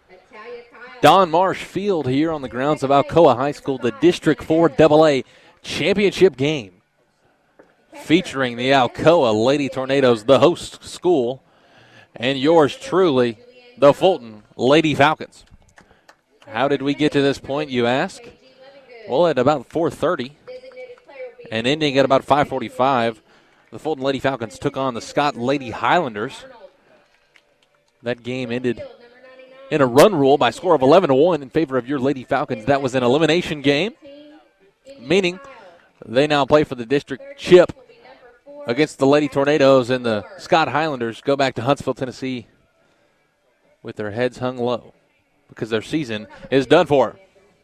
Don Marsh Field here on the grounds of Alcoa High School, the District 4 AA championship game featuring the Alcoa Lady Tornadoes, the host school, and yours truly, the Fulton Lady Falcons. How did we get to this point, you ask? Well, at about 4:30 and ending at about 5:45, the Fulton Lady Falcons took on the Scott Lady Highlanders. That game ended in a run rule by a score of 11-1 in favor of your Lady Falcons. That was an elimination game, meaning they now play for the district chip against the Lady Tornadoes, and the Scott Highlanders go back to Huntsville, Tennessee with their heads hung low because their season is done for.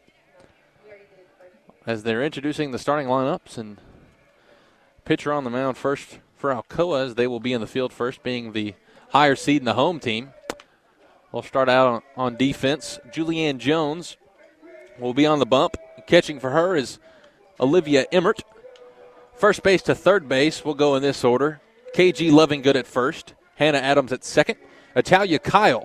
As they're introducing the starting lineups, and pitcher on the mound first for Alcoa, as they will be in the field first, being the higher seed in the home team. We'll start out on defense. Julianne Jones will be on the bump. Catching for her is Olivia Emmert. First base to third base will go in this order. KG Lovingood at first. Hannah Adams at second. Italia Kyle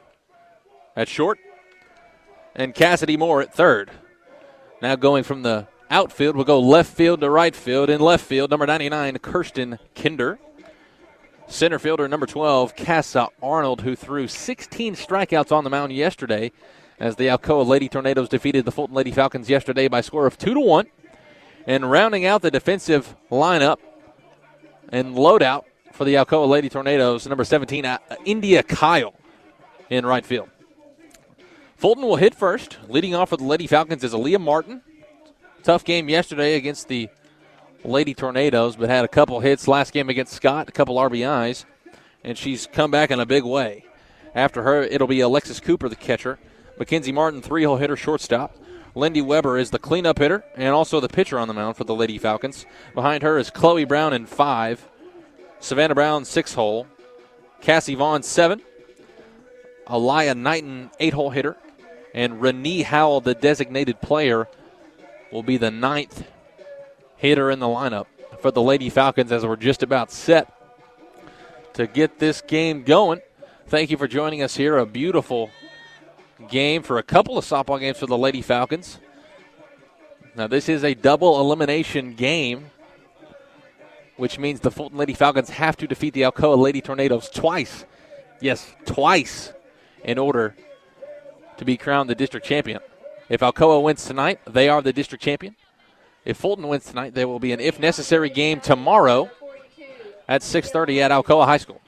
at short. And Cassidy Moore at third. Now going from the outfield, we'll go left field to right field. In left field, number 99, Kirsten Kinder. Center fielder number 12, Cassa Arnold, who threw 16 strikeouts on the mound yesterday as the Alcoa Lady Tornadoes defeated the Fulton Lady Falcons yesterday by a score of 2-1. And rounding out the defensive lineup and loadout for the Alcoa Lady Tornadoes, number 17, India Kyle in right field. Fulton will hit first. Leading off for the Lady Falcons is Aaliyah Martin. Tough game yesterday against the Lady Tornadoes, but had a couple hits last game against Scott, a couple RBIs, and she's come back in a big way. After her, it'll be Alexis Cooper, the catcher. Mackenzie Martin, 3-hole hitter, shortstop. Lindy Weber is the cleanup hitter and also the pitcher on the mound for the Lady Falcons. Behind her is Chloe Brown in 5. Savannah Brown, 6-hole. Cassie Vaughn, 7. Aliyah Knighton, 8-hole hitter. And Renee Howell, the designated player, will be the 9th hitter in the lineup for the Lady Falcons as we're just about set to get this game going. Thank you for joining us here. A beautiful game for a couple of softball games for the Lady Falcons. Now this is a double elimination game, which means the Fulton Lady Falcons have to defeat the Alcoa Lady Tornadoes twice. Yes, twice in order to be crowned the district champion. If Alcoa wins tonight, they are the district champion. If Fulton wins tonight, there will be an if necessary game tomorrow at 6:30 at Alcoa High School.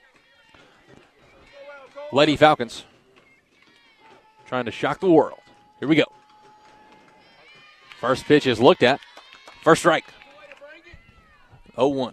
Lady Falcons trying to shock the world. Here we go. First pitch is looked at. First strike. 0-1.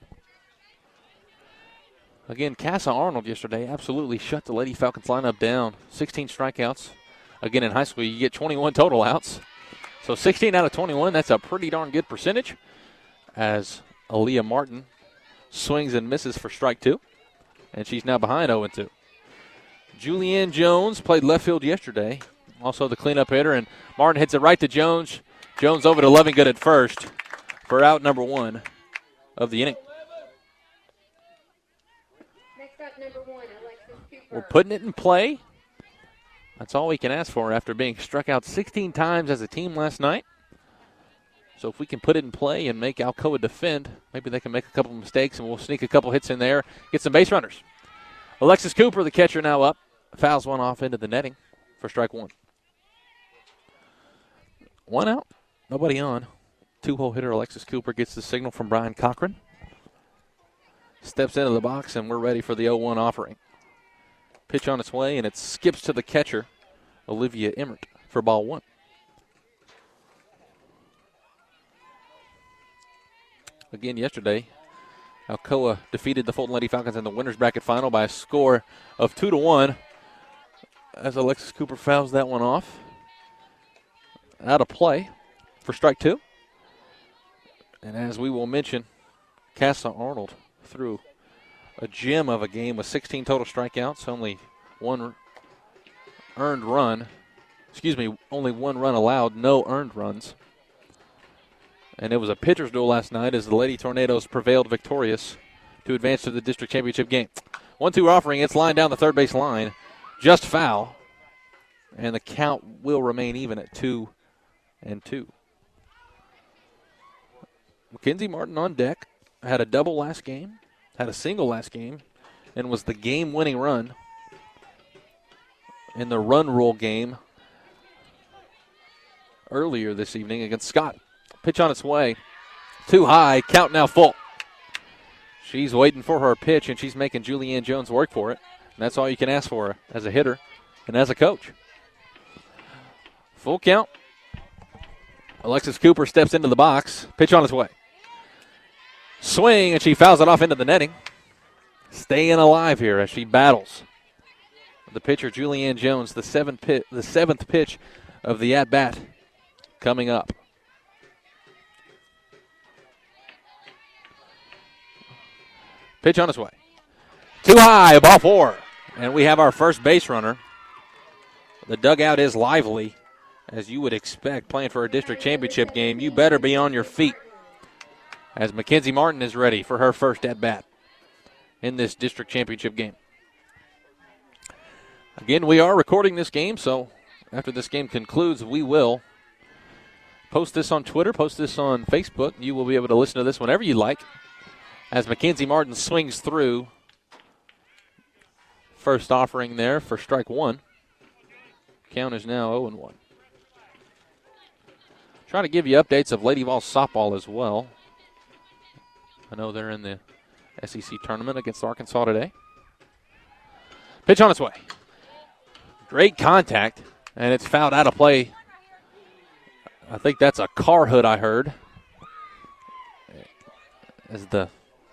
Again, Cassa Arnold yesterday absolutely shut the Lady Falcons lineup down. 16 strikeouts. Again, in high school, you get 21 total outs. So 16 out of 21, that's a pretty darn good percentage as Aaliyah Martin swings and misses for strike 2. And she's now behind 0-2. Julianne Jones played left field yesterday, also the cleanup hitter, and Martin hits it right to Jones. Jones over to Lovingood at first for out number 1 of the inning. Next up, number 1, Alexis Cooper. We're putting it in play. That's all we can ask for after being struck out 16 times as a team last night. So if we can put it in play and make Alcoa defend, maybe they can make a couple of mistakes and we'll sneak a couple hits in there, get some base runners. Alexis Cooper, the catcher, now up. Fouls one off into the netting for strike 1. 1 out, nobody on. 2-hole hitter Alexis Cooper gets the signal from Brian Cochran. Steps into the box, and we're ready for the 0-1 offering. Pitch on its way, and it skips to the catcher, Olivia Emmert, for ball 1. Again, yesterday, Alcoa defeated the Fulton Lady Falcons in the winners bracket final by a score of 2-1 as Alexis Cooper fouls that one off. Out of play for strike 2. And as we will mention, Cassa Arnold threw a gem of a game with 16 total strikeouts, only one run allowed, no earned runs. And it was a pitcher's duel last night as the Lady Tornadoes prevailed victorious to advance to the district championship game. 1-2 offering, it's lined down the third base line. Just foul. and the count will remain even at 2-2. Mackenzie Martin on deck, had a double last game, had a single last game, and was the game-winning run in the run rule game earlier this evening against Scott. Pitch on its way. Too high, count now full. She's waiting for her pitch, and she's making Julianne Jones work for it. And that's all you can ask for as a hitter and as a coach. Full count. Alexis Cooper steps into the box. Pitch on its way. Swing, and she fouls it off into the netting. Staying alive here as she battles. The pitcher, Julianne Jones, the seventh pitch of the at-bat coming up. Pitch on its way. Too high, ball 4. And we have our first base runner. The dugout is lively, as you would expect, playing for a district championship game. You better be on your feet as Mackenzie Martin is ready for her first at-bat in this district championship game. Again, we are recording this game, so after this game concludes, we will post this on Twitter, post this on Facebook. You will be able to listen to this whenever you like as Mackenzie Martin swings through. First offering there for strike 1. Count is now 0-1. Trying to give you updates of Lady Vols softball as well. I know they're in the SEC tournament against Arkansas today. Pitch on its way. Great contact, and it's fouled out of play. I think that's a car hood I heard. As the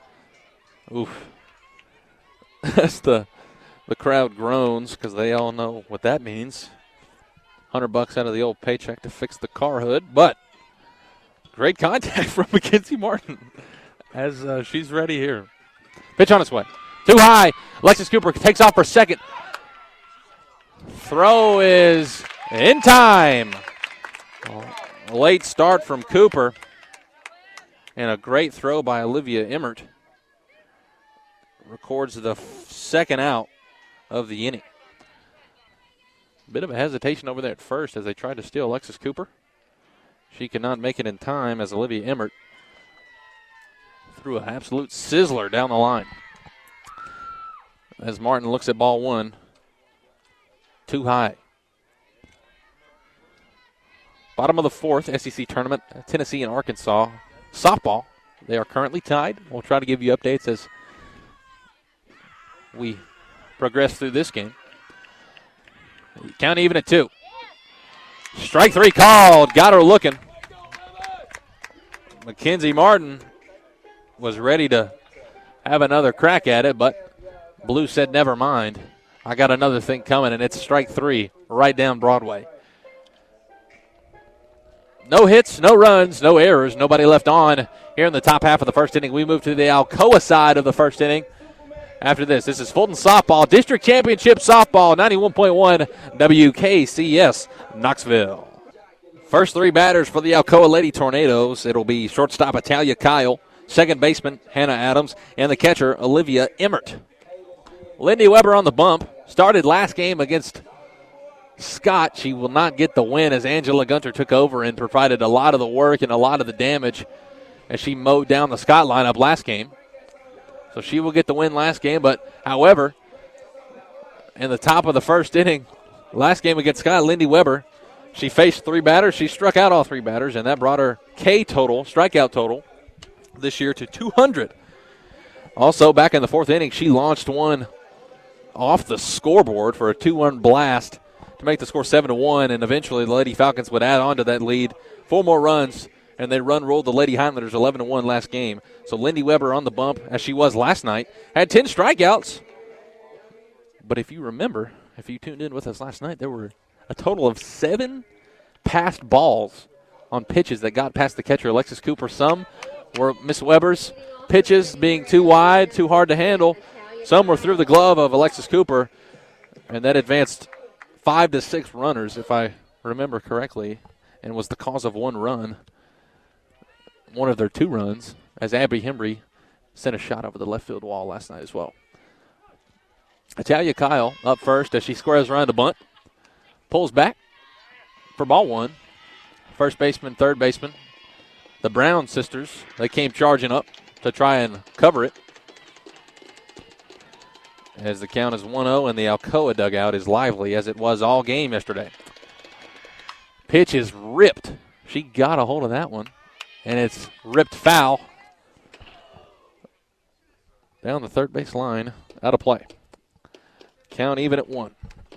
crowd groans because they all know what that means. $100 out of the old paycheck to fix the car hood, but great contact from Mackenzie Martin as she's ready here. Pitch on its way. Too high. Alexis Cooper takes off for second. Throw is in time. A late start from Cooper and a great throw by Olivia Emmert. Records the second out of the inning. Bit of a hesitation over there at first as they tried to steal Alexis Cooper. She could not make it in time as Olivia Emmert threw an absolute sizzler down the line. As Martin looks at ball 1. Too high. Bottom of the 4th SEC tournament, Tennessee and Arkansas softball. They are currently tied. We'll try to give you updates as we progress through this game. Count even at 2. Strike 3 called. Got her looking. Mackenzie Martin was ready to have another crack at it, but Blue said never mind. I got another thing coming, and it's strike 3 right down Broadway. No hits, no runs, no errors, nobody left on here in the top half of the first inning. We move to the Alcoa side of the first inning. After this is Fulton Softball, District Championship Softball, 91.1 WKCS, Knoxville. First 3 batters for the Alcoa Lady Tornadoes. It'll be shortstop Italia Kyle, second baseman Hannah Adams, and the catcher Olivia Emmert. Lindy Weber on the bump. Started last game against Scott. She will not get the win as Angela Gunter took over and provided a lot of the work and a lot of the damage as she mowed down the Scott lineup last game. So she will get the win last game, but however, in the top of the first inning, last game against Scott, Lindy Weber, she faced 3 batters. She struck out all 3 batters, and that brought her strikeout total this year to 200. Also, back in the 4th inning, she launched one off the scoreboard for a 2-1 blast to make the score 7-1, and eventually the Lady Falcons would add on to that lead. 4 more runs, and they run-rolled the Lady Highlanders 11-1 last game. So Lindy Weber on the bump, as she was last night, had 10 strikeouts. But if you remember, if you tuned in with us last night, there were a total of 7 passed balls on pitches that got past the catcher, Alexis Cooper. Some were Miss Weber's pitches being too wide, too hard to handle. Some were through the glove of Alexis Cooper, and that advanced 5 to 6 runners, if I remember correctly, and was the cause of 1 run, one of their 2 runs, as Abby Hembry sent a shot over the left field wall last night as well. Italia Kyle up first as she squares around the bunt. pulls back for ball one. First baseman, third baseman, the Brown sisters, they came charging up to try and cover it. As the count is 1-0 and the Alcoa dugout is lively as it was all game yesterday. Pitch is ripped. She got a hold of that one, and it's ripped foul. Down the third base line, out of play. Count even at 1.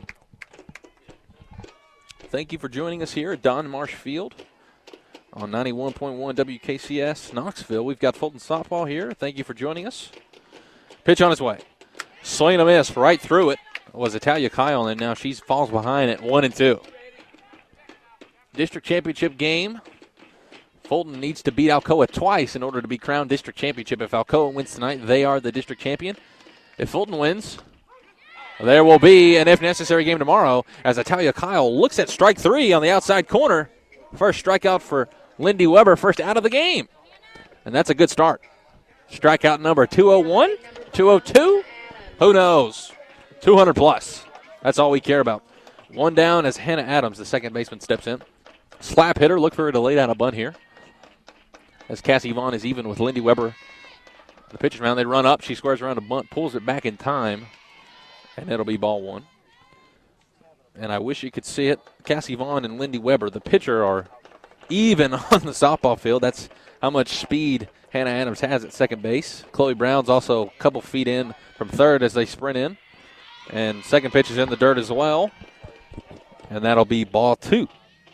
Thank you for joining us here at Don Marsh Field on 91.1 WKCS Knoxville. We've got Fulton softball here. Thank you for joining us. Pitch on its way. Swing and a miss right through it was Italia Kyle, and now she falls behind at 1-2. District championship game. Fulton needs to beat Alcoa twice in order to be crowned district championship. If Alcoa wins tonight, they are the district champion. If Fulton wins, there will be an if necessary game tomorrow as Italia Kyle looks at strike 3 on the outside corner. First strikeout for Lindy Weber, first out of the game. And that's a good start. Strikeout number 201, 202, who knows? 200 plus. That's all we care about. One down as Hannah Adams, the second baseman, steps in. Slap hitter, look for her to lay down a bunt here. As Cassie Vaughn is even with Lindy Weber. The pitcher's mound, they run up. She squares around a bunt, pulls it back in time. And it'll be ball one. And I wish you could see it. Cassie Vaughn and Lindy Weber, the pitcher, are even on the softball field. That's how much speed Hannah Adams has at second base. Chloe Brown's also a couple feet in from third as they sprint in. And second pitch is in the dirt as well. And that'll be ball 2.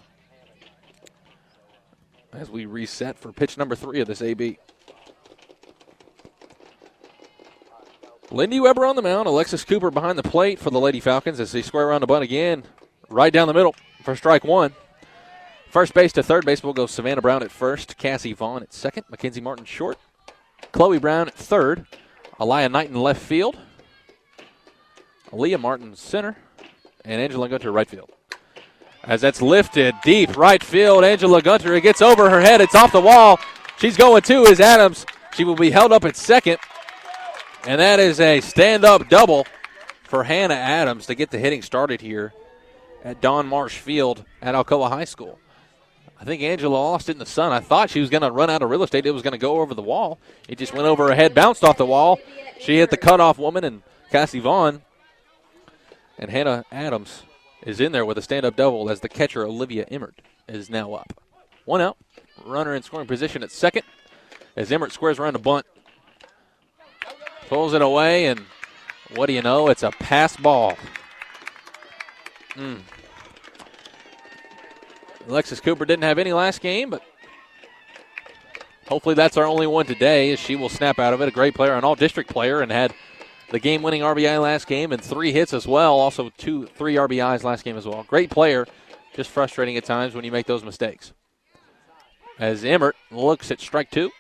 As we reset for pitch number 3 of this AB. Lindy Weber on the mound. Alexis Cooper behind the plate for the Lady Falcons as they square around the bunt again. Right down the middle for strike 1. First base to third base will go Savannah Brown at first. Cassie Vaughn at second. Mackenzie Martin short. Chloe Brown at third. Aliyah Knight in left field. Aaliyah Martin center. And Angela Gunter right field. As that's lifted deep right field, Angela Gunter, it gets over her head. It's off the wall. She's going to is Adams. She will be held up at second. And that is a stand-up double for Hannah Adams to get the hitting started here at Don Marsh Field at Alcoa High School. I think Angela lost it in the sun. I thought she was going to run out of real estate. It was going to go over the wall. It just went over her head, bounced off the wall. She hit the cutoff woman and Cassie Vaughn. And Hannah Adams is in there with a stand-up double as the catcher, Olivia Emmert, is now up. 1 out. Runner in scoring position at second as Emmert squares around a bunt. Pulls it away, and what do you know? It's a pass ball. Alexis Cooper didn't have any last game, but hopefully that's our only one today as she will snap out of it. A great player, an all-district player, and had the game-winning RBI last game and 3 hits as well. Also 3 RBIs last game as well. Great player, just frustrating at times when you make those mistakes. As Emmert looks at strike 2.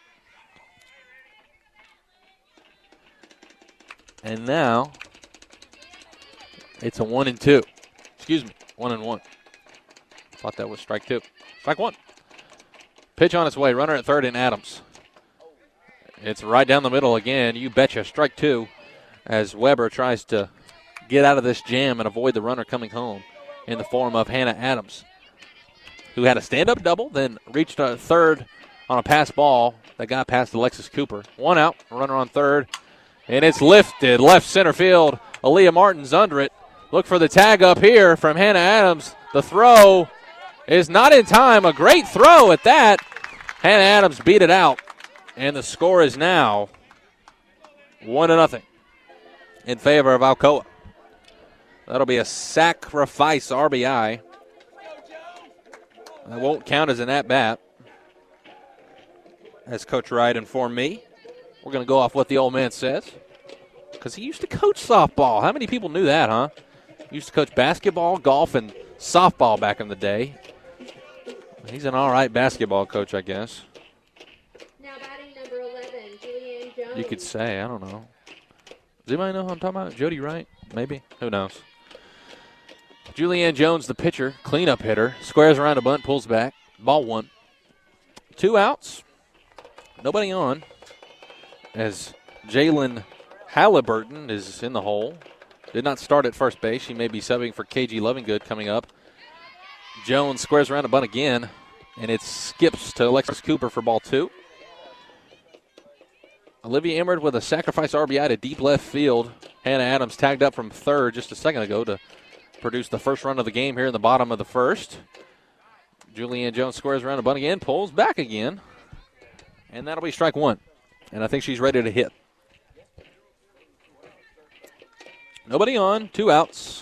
And now it's a 1-2. Excuse me, 1-1. Thought that was strike 2. Strike 1. Pitch on its way. Runner at third in Adams. It's right down the middle again. You betcha. Strike 2 as Weber tries to get out of this jam and avoid the runner coming home in the form of Hannah Adams, who had a stand-up double, then reached a third on a pass ball that got past Alexis Cooper. 1 out. Runner on third. And it's lifted left center field. Aaliyah Martin's under it. Look for the tag up here from Hannah Adams. The throw is not in time. A great throw at that. Hannah Adams beat it out. And the score is now 1-0 in favor of Alcoa. That'll be a sacrifice RBI. That won't count as an at-bat, as Coach Wright informed me. We're going to go off what the old man says, because he used to coach softball. How many people knew that, huh? He used to coach basketball, golf, and softball back in the day. He's an all right basketball coach, I guess. Now batting number 11, Julianne Jones. You could say, I don't know. Does anybody know who I'm talking about? Jody Wright? Maybe? Who knows? Julianne Jones, the pitcher, cleanup hitter, squares around a bunt, pulls back. Ball 1. 2 outs. Nobody on. As Jalen Halliburton is in the hole. Did not start at first base. She may be subbing for KG Lovingood coming up Jones squares around a bunt again, and it skips to Alexis Cooper for ball 2. Olivia Emmert with a sacrifice RBI to deep left field. Hannah Adams tagged up from third just a second ago to produce the first run of the game here in the bottom of the first. Julianne Jones squares around a bunt again, pulls back again, and that'll be strike 1. And I think she's ready to hit. Nobody on, 2 outs.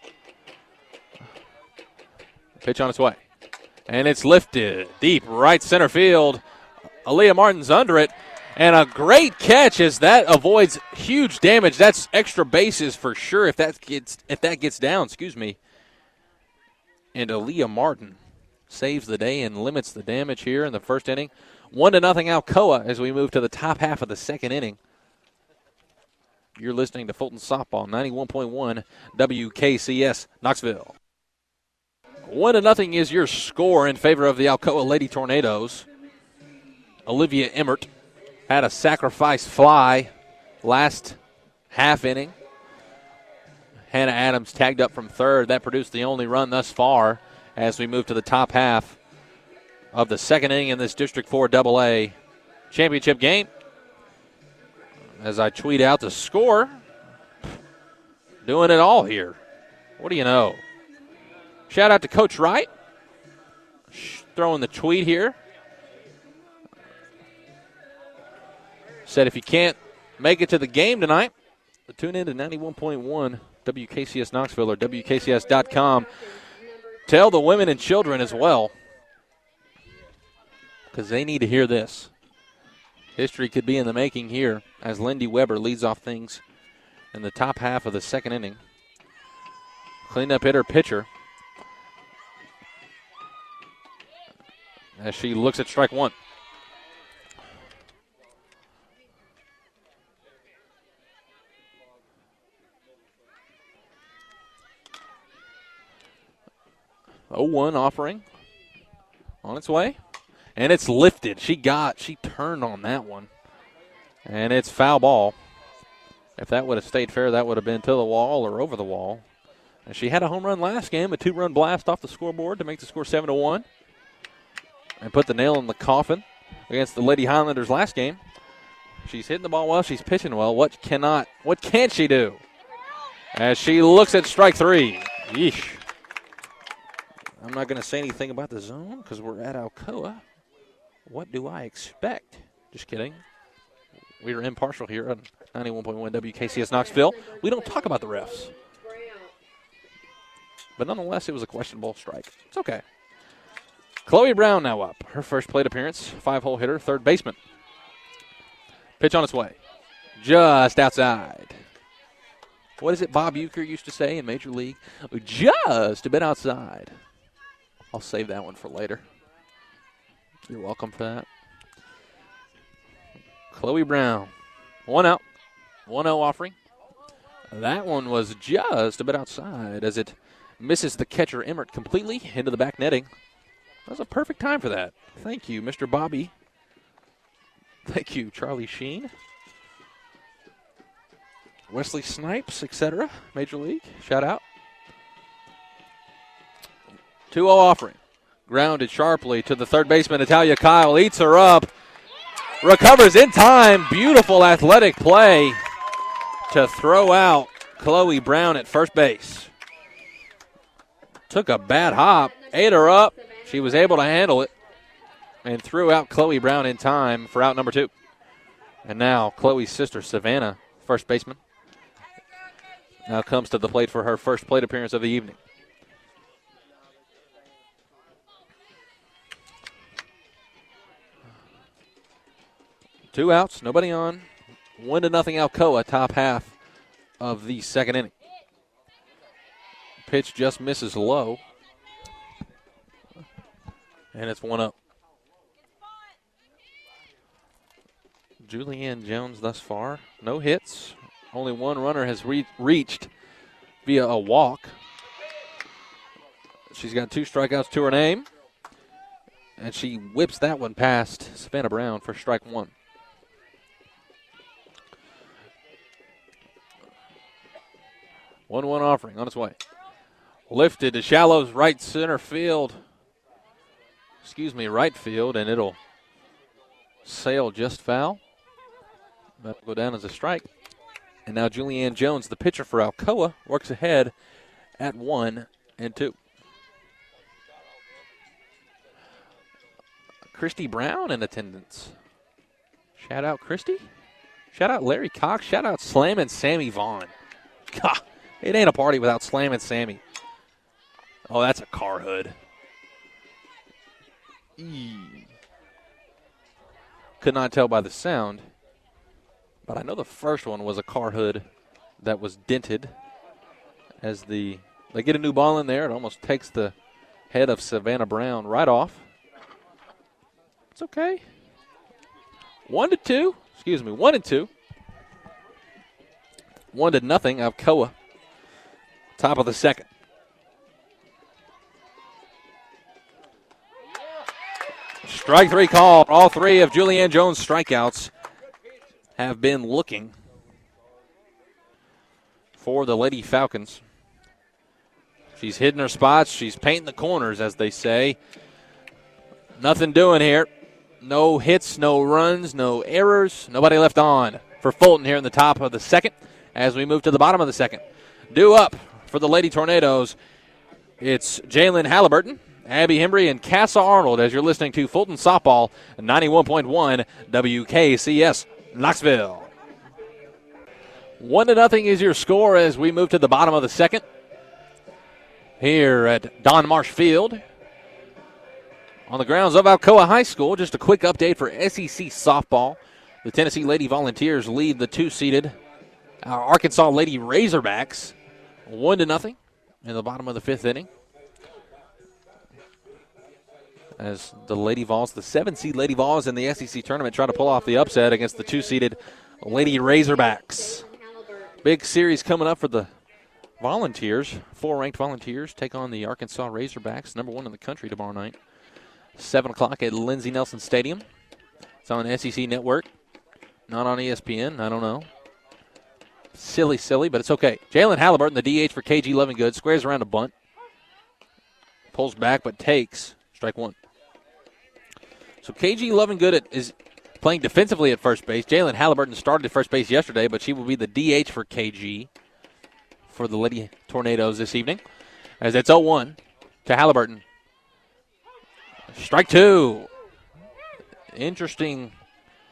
Pitch on its way. And it's lifted deep right center field. Aaliyah Martin's under it. And a great catch as that avoids huge damage. That's extra bases for sure if that gets down, And Aaliyah Martin saves the day and limits the damage here in the first inning. 1-0 Alcoa as we move to the top half of the second inning. You're listening to Fulton Softball, 91.1 WKCS Knoxville. 1-0 is your score in favor of the Alcoa Lady Tornadoes. Olivia Emmert had a sacrifice fly last half inning. Hannah Adams tagged up from third. That produced the only run thus far as we move to the top half of the second inning in this District 4 AA championship game. As I tweet out the score, doing it all here. What do you know? Shout out to Coach Wright, throwing the tweet here. Said if you can't make it to the game tonight, tune in to 91.1 WKCS Knoxville or WKCS.com. Tell the women and children as well, because they need to hear this. History could be in the making here as Lindy Weber leads off things in the top half of the second inning. Cleanup hitter pitcher as she looks at strike 1. Oh, 1 offering on its way. And it's lifted. She turned on that one. And it's foul ball. If that would have stayed fair, that would have been to the wall or over the wall. And she had a home run last game, a 2-run blast off the scoreboard to make the score 7-1. And put the nail in the coffin against the Lady Highlanders last game. She's hitting the ball well. She's pitching well. What can she do? As she looks at strike 3. Yeesh. I'm not going to say anything about the zone because we're at Alcoa. What do I expect? Just kidding. We are impartial here on 91.1 WKCS Knoxville. We don't talk about the refs. But nonetheless, it was a questionable strike. It's okay. Chloe Brown now up. Her first plate appearance. 5-hole hitter, third baseman. Pitch on its way. Just outside. What is it Bob Uecker used to say in Major League? Just a bit outside. I'll save that one for later. You're welcome for that. Chloe Brown. 1 out. 1-0 offering. That one was just a bit outside as it misses the catcher Emmert completely into the back netting. That was a perfect time for that. Thank you, Mr. Bobby. Thank you, Charlie Sheen. Wesley Snipes, etc. Major League. Shout out. 2-0 offering. Grounded sharply to the third baseman, Natalia Kyle. Eats her up. Recovers in time. Beautiful athletic play to throw out Chloe Brown at first base. Took a bad hop. Ate her up. She was able to handle it and threw out Chloe Brown in time for out number 2. And now Chloe's sister, Savannah, first baseman, now comes to the plate for her first plate appearance of the evening. Two outs, nobody on. 1-0 Alcoa, top half of the second inning. Pitch just misses low. And it's 1-0. Julianne Jones thus far, no hits. Only one runner has reached via a walk. She's got 2 strikeouts to her name. And she whips that one past Savannah Brown for strike 1. One offering on its way. Lifted to shallows right center field. Right field, and it'll sail just foul. That'll go down as a strike. And now Julianne Jones, the pitcher for Alcoa, works ahead at 1-2. Christy Brown in attendance. Shout out Christy. Shout out Larry Cox. Shout out Slammin' Sammy Vaughn. God, it ain't a party without Slammin' Sammy. Oh, that's a car hood. Could not tell by the sound, but I know the first one was a car hood that was dented. As they get a new ball in there, it almost takes the head of Savannah Brown right off. It's okay. 1-2. 1-2. 1-0 Alcoa. Top of the second. Strike 3 call. All 3 of Julianne Jones' strikeouts have been looking for the Lady Falcons. She's hitting her spots. She's painting the corners, as they say. Nothing doing here. No hits, no runs, no errors. Nobody left on for Fulton here in the top of the second as we move to the bottom of the second. Due up for the Lady Tornadoes, it's Jalen Halliburton, Abby Hembry, and Cassa Arnold as you're listening to Fulton Softball 91.1 WKCS Knoxville. 1-0 is your score as we move to the bottom of the second here at Don Marsh Field. On the grounds of Alcoa High School, just a quick update for SEC softball. The Tennessee Lady Volunteers lead the 2-seeded Arkansas Lady Razorbacks 1-0 in the bottom of the 5th inning. As the Lady Vols, the 7-seed Lady Vols in the SEC tournament, try to pull off the upset against the 2-seeded Lady Razorbacks. Big series coming up for the Volunteers. 4 ranked Volunteers take on the Arkansas Razorbacks, number 1 in the country, tomorrow night. 7 o'clock at Lindsey Nelson Stadium. It's on SEC Network, not on ESPN. I don't know. Silly, but it's okay. Jalen Halliburton, the DH for KG Lovingood, squares around a bunt. Pulls back but takes strike 1. So KG Lovingood is playing defensively at first base. Jalen Halliburton started at first base yesterday, but she will be the DH for KG for the Lady Tornadoes this evening. As it's 0-1 to Halliburton. Strike 2. Interesting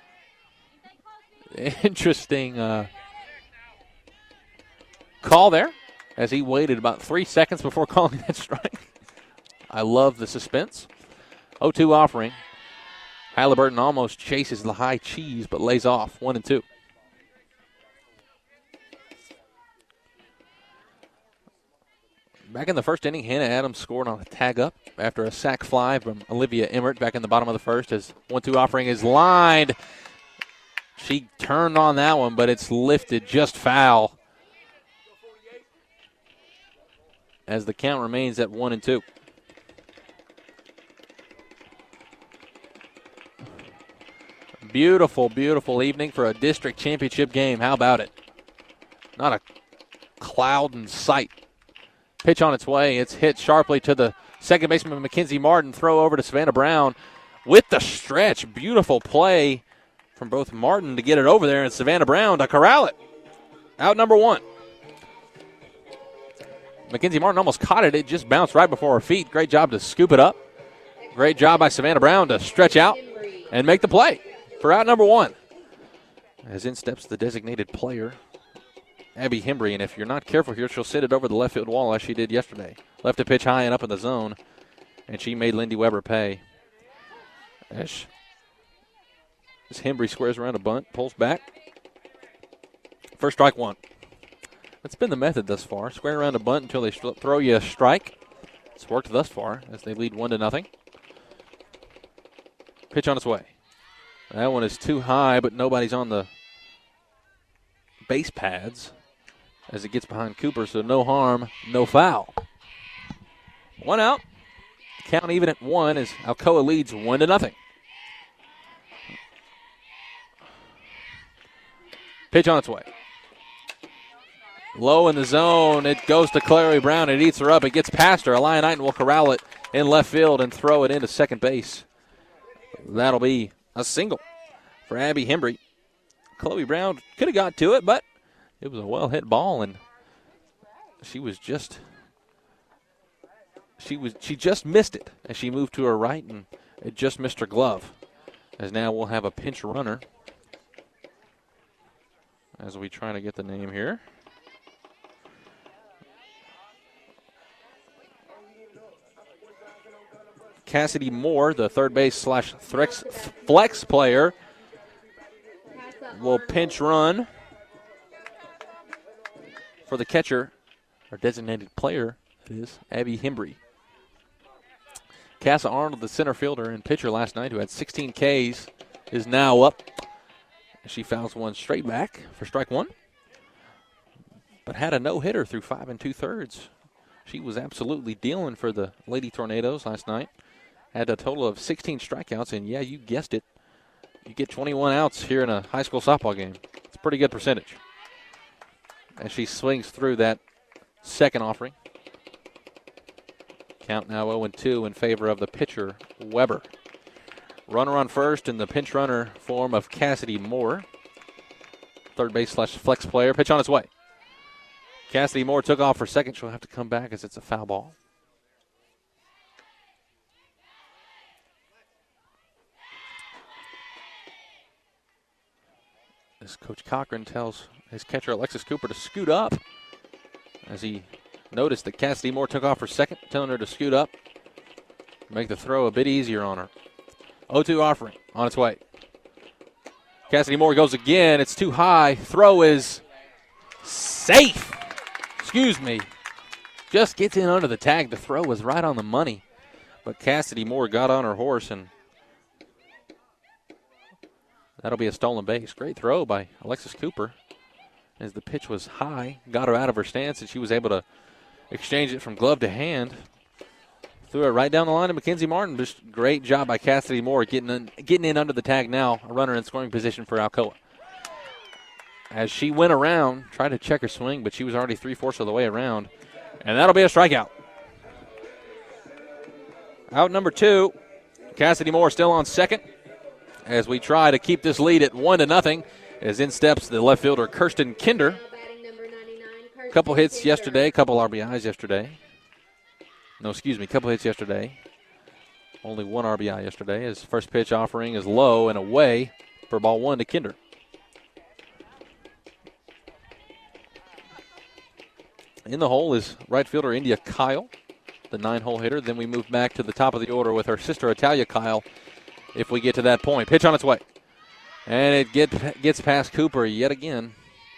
call there as he waited about 3 seconds before calling that strike. I love the suspense. 0-2 offering. Halliburton almost chases the high cheese but lays off 1-2. Back in the first inning, Hannah Adams scored on a tag up after a sac fly from Olivia Emmert back in the bottom of the first as 1-2 offering is lined. She turned on that one, but it's lifted just foul as the count remains at 1-2. Beautiful, beautiful evening for a district championship game. How about it? Not a cloud in sight. Pitch on its way. It's hit sharply to the second baseman, Mackenzie Martin. Throw over to Savannah Brown with the stretch. Beautiful play from both Martin to get it over there and Savannah Brown to corral it. Out number 1. Mackenzie Martin almost caught it. It just bounced right before her feet. Great job to scoop it up. Great job by Savannah Brown to stretch out and make the play for out number 1. As in steps the designated player, Abby Hembry, and if you're not careful here, she'll send it over the left field wall as she did yesterday. Left a pitch high and up in the zone, and she made Lindy Weber pay. As Hembry squares around a bunt, pulls back. First strike 1. That's been the method thus far. Square around a bunt until they throw you a strike. It's worked thus far as they lead 1-0. Pitch on its way. That one is too high, but nobody's on the base pads as it gets behind Cooper, so no harm, no foul. 1 out. Count even at 1 as Alcoa leads 1-0. Pitch on its way. Low in the zone. It goes to Clary Brown. It eats her up. It gets past her. Illini will corral it in left field and throw it into second base. That'll be a single for Abby Hembry. Chloe Brown could have got to it, but it was a well-hit ball, and she just missed it as she moved to her right, and it just missed her glove. As now we'll have a pinch runner as we try to get the name here. Cassidy Moore, the third base / flex player, will pinch run for the catcher, or designated player, it is Abby Hembry. Cassa Arnold, the center fielder and pitcher last night, who had 16 Ks, is now up. She fouls one straight back for strike one, but had a no-hitter through 5 2/3. She was absolutely dealing for the Lady Tornadoes last night. Had a total of 16 strikeouts, and yeah, you guessed it. You get 21 outs here in a high school softball game. It's a pretty good percentage. As she swings through that second offering. Count now 0-2 in favor of the pitcher, Weber. Runner on first in the pinch runner form of Cassidy Moore. Third base / flex player. Pitch on its way. Cassidy Moore took off for second. She'll have to come back as it's a foul ball. As Coach Cochran tells his catcher, Alexis Cooper, to scoot up as he noticed that Cassidy Moore took off for second, telling her to scoot up, make the throw a bit easier on her. 0-2 offering on its way. Cassidy Moore goes again. It's too high. Throw is safe. Excuse me. Just gets in under the tag. The throw was right on the money. But Cassidy Moore got on her horse, and that'll be a stolen base. Great throw by Alexis Cooper as the pitch was high. Got her out of her stance, and she was able to exchange it from glove to hand. Threw it right down the line to Mackenzie Martin. Just great job by Cassidy Moore getting in under the tag now. A runner in scoring position for Alcoa. As she went around, tried to check her swing, but she was already 3/4 of the way around. And that'll be a strikeout. Out number 2. Cassidy Moore still on second as we try to keep this lead at 1-0. As in steps the left fielder, Kirsten Kinder. Couple hits yesterday, couple RBIs yesterday. Couple hits yesterday. Only one RBI yesterday. His first pitch offering is low and away for ball 1 to Kinder. In the hole is right fielder India Kyle, the 9-hole hitter. Then we move back to the top of the order with her sister Italia Kyle if we get to that point. Pitch on its way. And it gets past Cooper yet again.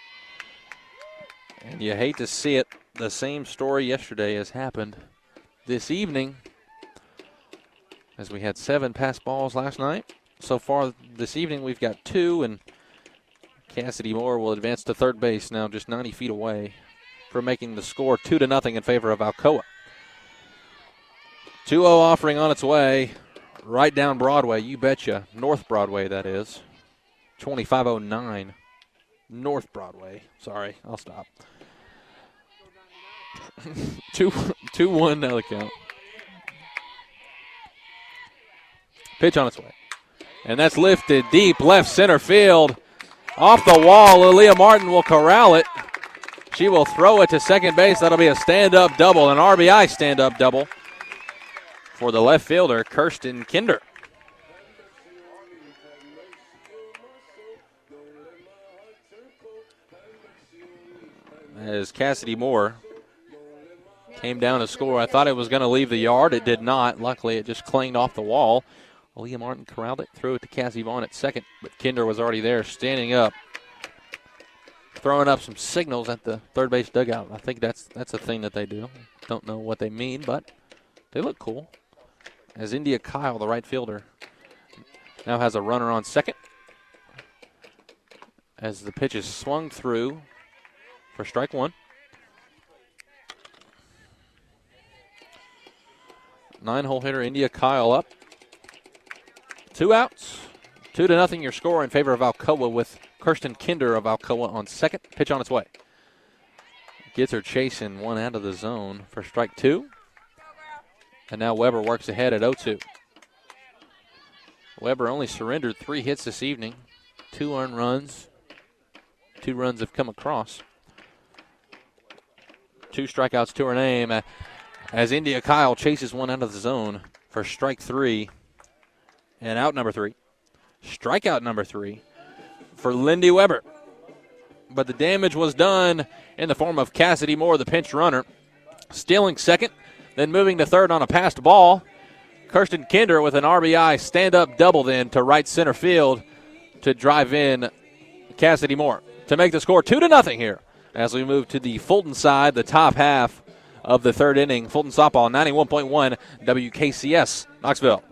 And you hate to see it. The same story yesterday has happened this evening, as we had 7 pass balls last night. So far this evening we've got 2, and Cassidy Moore will advance to third base now, just 90 feet away from making the score 2-0 in favor of Alcoa. 2-0 offering on its way right down Broadway. You betcha. North Broadway, that is. 2509 North Broadway. Sorry, I'll stop. 2-1 now the count. Pitch on its way. And that's lifted deep left center field. Off the wall, Aaliyah Martin will corral it. She will throw it to second base. That'll be a stand-up double, an RBI stand-up double for the left fielder, Kirsten Kinder. As Cassidy Moore came down to score, I thought it was going to leave the yard. It did not. Luckily, it just clanged off the wall. Aaliyah Martin corralled it, threw it to Cassie Vaughn at second, but Kinder was already there, standing up, throwing up some signals at the third base dugout. I think that's a thing that they do. Don't know what they mean, but they look cool. As India Kyle, the right fielder, now has a runner on second. As the pitch is swung through for strike 1. 9-hole hitter India Kyle up. 2 outs. 2-0 your score in favor of Alcoa with Kirsten Kinder of Alcoa on second. Pitch on its way. Gets her chasing one out of the zone for strike 2. And now Weber works ahead at 0-2. Weber only surrendered 3 hits this evening. 2 earned runs. 2 runs have come across. 2 strikeouts to her name as India Kyle chases one out of the zone for strike 3. And out number 3. Strikeout number 3 for Lindy Weber. But the damage was done in the form of Cassidy Moore, the pinch runner, stealing second, then moving to third on a passed ball. Kirsten Kinder with an RBI stand-up double then to right center field to drive in Cassidy Moore to make the score 2-0 here as we move to the Fulton side, the top half of the third inning. Fulton softball, 91.1 WKCS, Knoxville.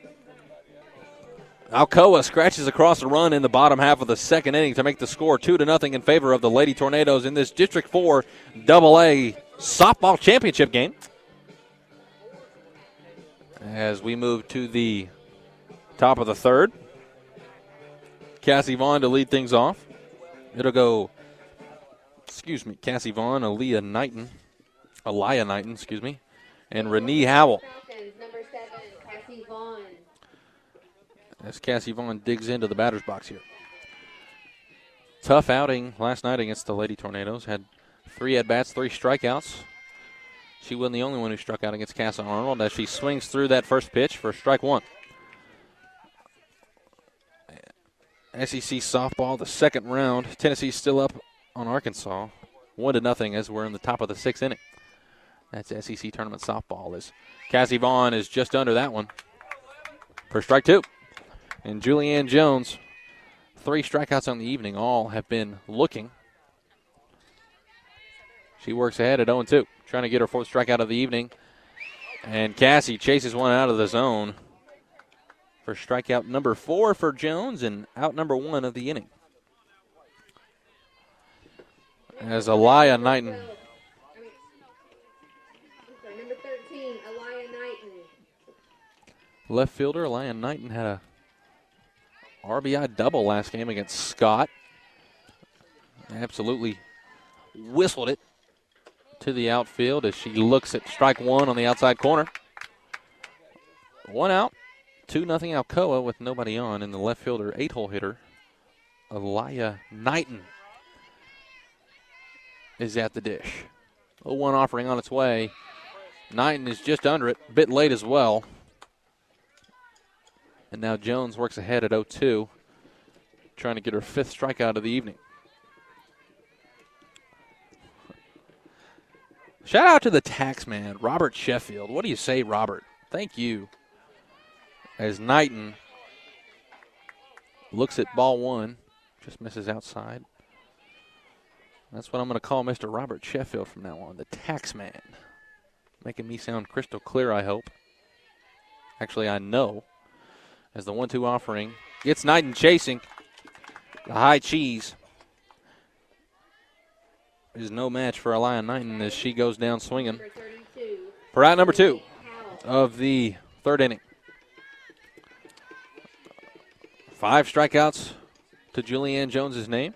Alcoa scratches across a run in the bottom half of the second inning to make the score 2-0 in favor of the Lady Tornadoes in this District 4 AA softball championship game. As we move to the top of the third, Cassie Vaughn to lead things off. It'll go, Cassie Vaughn, Aliyah Knighton, and Renee Howell. Falcons, number 7, Cassie Vaughn. As Cassie Vaughn digs into the batter's box here. Tough outing last night against the Lady Tornadoes. Had 3 at-bats, 3 strikeouts. She wasn't the only one who struck out against Casa Arnold as she swings through that first pitch for strike 1. SEC softball, the second round. Tennessee's still up on Arkansas, 1-0 as we're in the top of the 6th inning. That's SEC tournament softball. As Cassie Vaughn is just under that one for strike 2. And Julianne Jones, 3 strikeouts on the evening. All have been looking. She works ahead at 0-2, trying to get her 4th strikeout of the evening. And Cassie chases one out of the zone for strikeout number 4 for Jones and out number 1 of the inning. As Aliyah Knighton. Number 13, Aliyah Knighton. Left fielder Aliyah Knighton had a RBI double last game against Scott. Absolutely whistled it to the outfield as she looks at strike 1 on the outside corner. 1 out, 2-0 Alcoa with nobody on, and the left fielder 8-hole hitter Aliyah Knighton is at the dish. 0-1 offering on its way. Knighton is just under it, a bit late as well. And now Jones works ahead at 0-2, trying to get her 5th strikeout of the evening. Shout out to the tax man, Robert Sheffield. What do you say, Robert? Thank you. As Knighton looks at ball 1, just misses outside. That's what I'm going to call Mr. Robert Sheffield from now on, the tax man. Making me sound crystal clear, I hope. Actually, I know. As the 1-2 offering gets Knighton chasing. The high cheese is no match for Aliyah Knighton as she goes down swinging for out number 2 of the third inning. 5 strikeouts to Julianne Jones's name.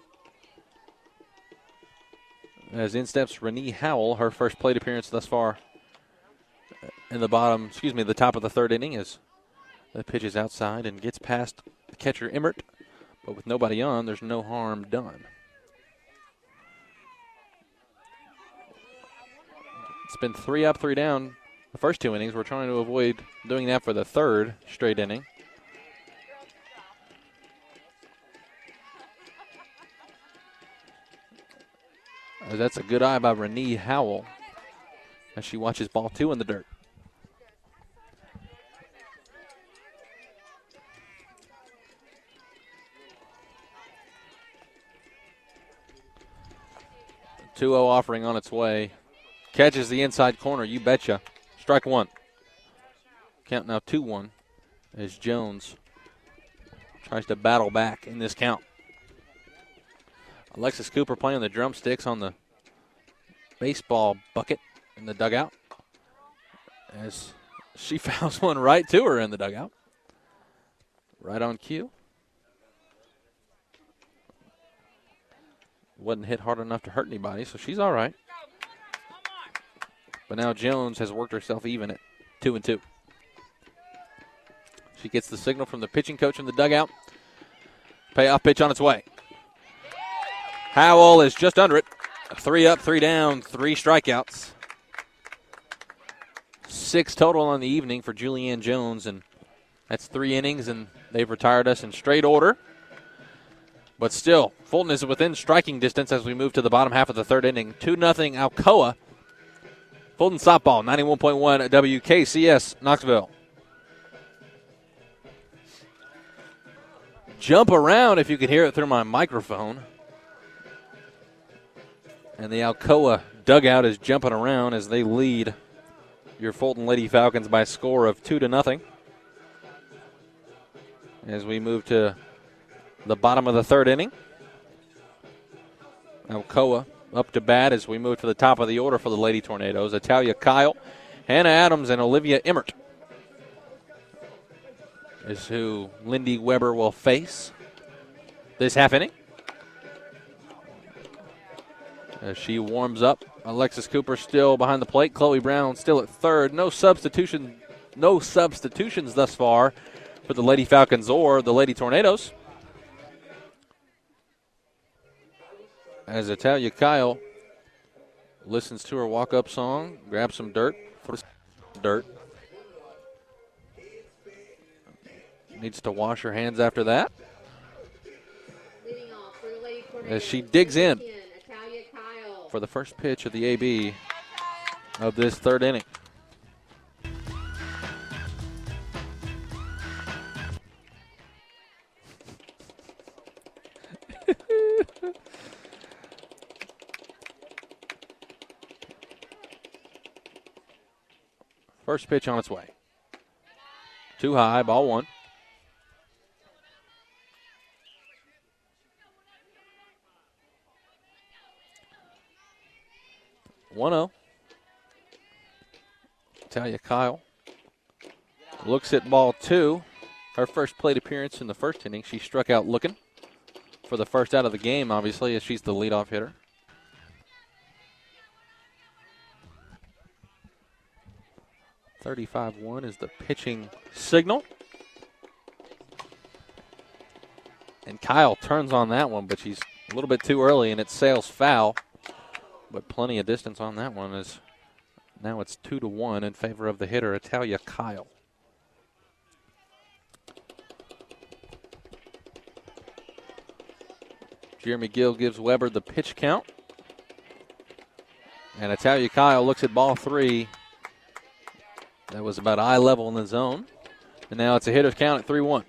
As in steps Renee Howell, her first plate appearance thus far in the top of the third inning as the pitch is outside and gets past the catcher Emmert, but with nobody on, there's no harm done. It's been 3 up, 3 down the first 2 innings. We're trying to avoid doing that for the third straight inning. That's a good eye by Renee Howell as she watches ball 2 in the dirt. The 2-0 offering on its way. Catches the inside corner, you betcha. Strike 1. Count now 2-1 as Jones tries to battle back in this count. Alexis Cooper playing the drumsticks on the baseball bucket in the dugout as she fouls one right to her in the dugout. Right on cue. Wasn't hit hard enough to hurt anybody, so she's all right. But now Jones has worked herself even at 2-2. She gets the signal from the pitching coach in the dugout. Payoff pitch on its way. Howell is just under it. 3 up, 3 down, 3 strikeouts. 6 total on the evening for Julianne Jones, and that's 3 innings, and they've retired us in straight order. But still, Fulton is within striking distance as we move to the bottom half of the 3rd inning. 2-0 Alcoa. Fulton softball, 91.1 WKCS, Knoxville. Jump around if you can hear it through my microphone. And the Alcoa dugout is jumping around as they lead your Fulton Lady Falcons by a score of 2-0. As we move to the bottom of the 3rd inning. Alcoa up to bat as we move to the top of the order for the Lady Tornadoes. Italia Kyle, Hannah Adams, and Olivia Emmert is who Lindy Weber will face this half inning. As she warms up, Alexis Cooper still behind the plate. Chloe Brown still at 3rd. No substitutions thus far for the Lady Falcons or the Lady Tornadoes. As Italia Kyle listens to her walk-up song, grabs some dirt, Needs to wash her hands after that. As she digs in for the first pitch of the AB of this 3rd inning. First pitch on its way. Too high, ball 1. 1-0. Italia Kyle looks at ball 2. Her first plate appearance in the 1st inning. She struck out looking for the first out of the game, obviously, as she's the leadoff hitter. .35-1 is the pitching signal. And Kyle turns on that one, but she's a little bit too early, and it sails foul. But plenty of distance on that one. Is now it's 2-1 in favor of the hitter, Italia Kyle. Jeremy Gill gives Weber the pitch count. And Italia Kyle looks at ball 3. That was about eye level in the zone. And now it's a hitter's count at 3-1.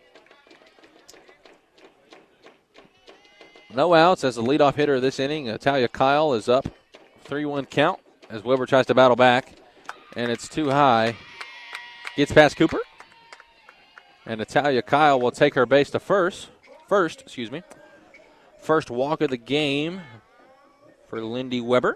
No outs as the leadoff hitter of this inning. Italia Kyle is up. 3-1 count as Weber tries to battle back. And it's too high. Gets past Cooper. And Italia Kyle will take her base to first. First walk of the game for Lindy Weber.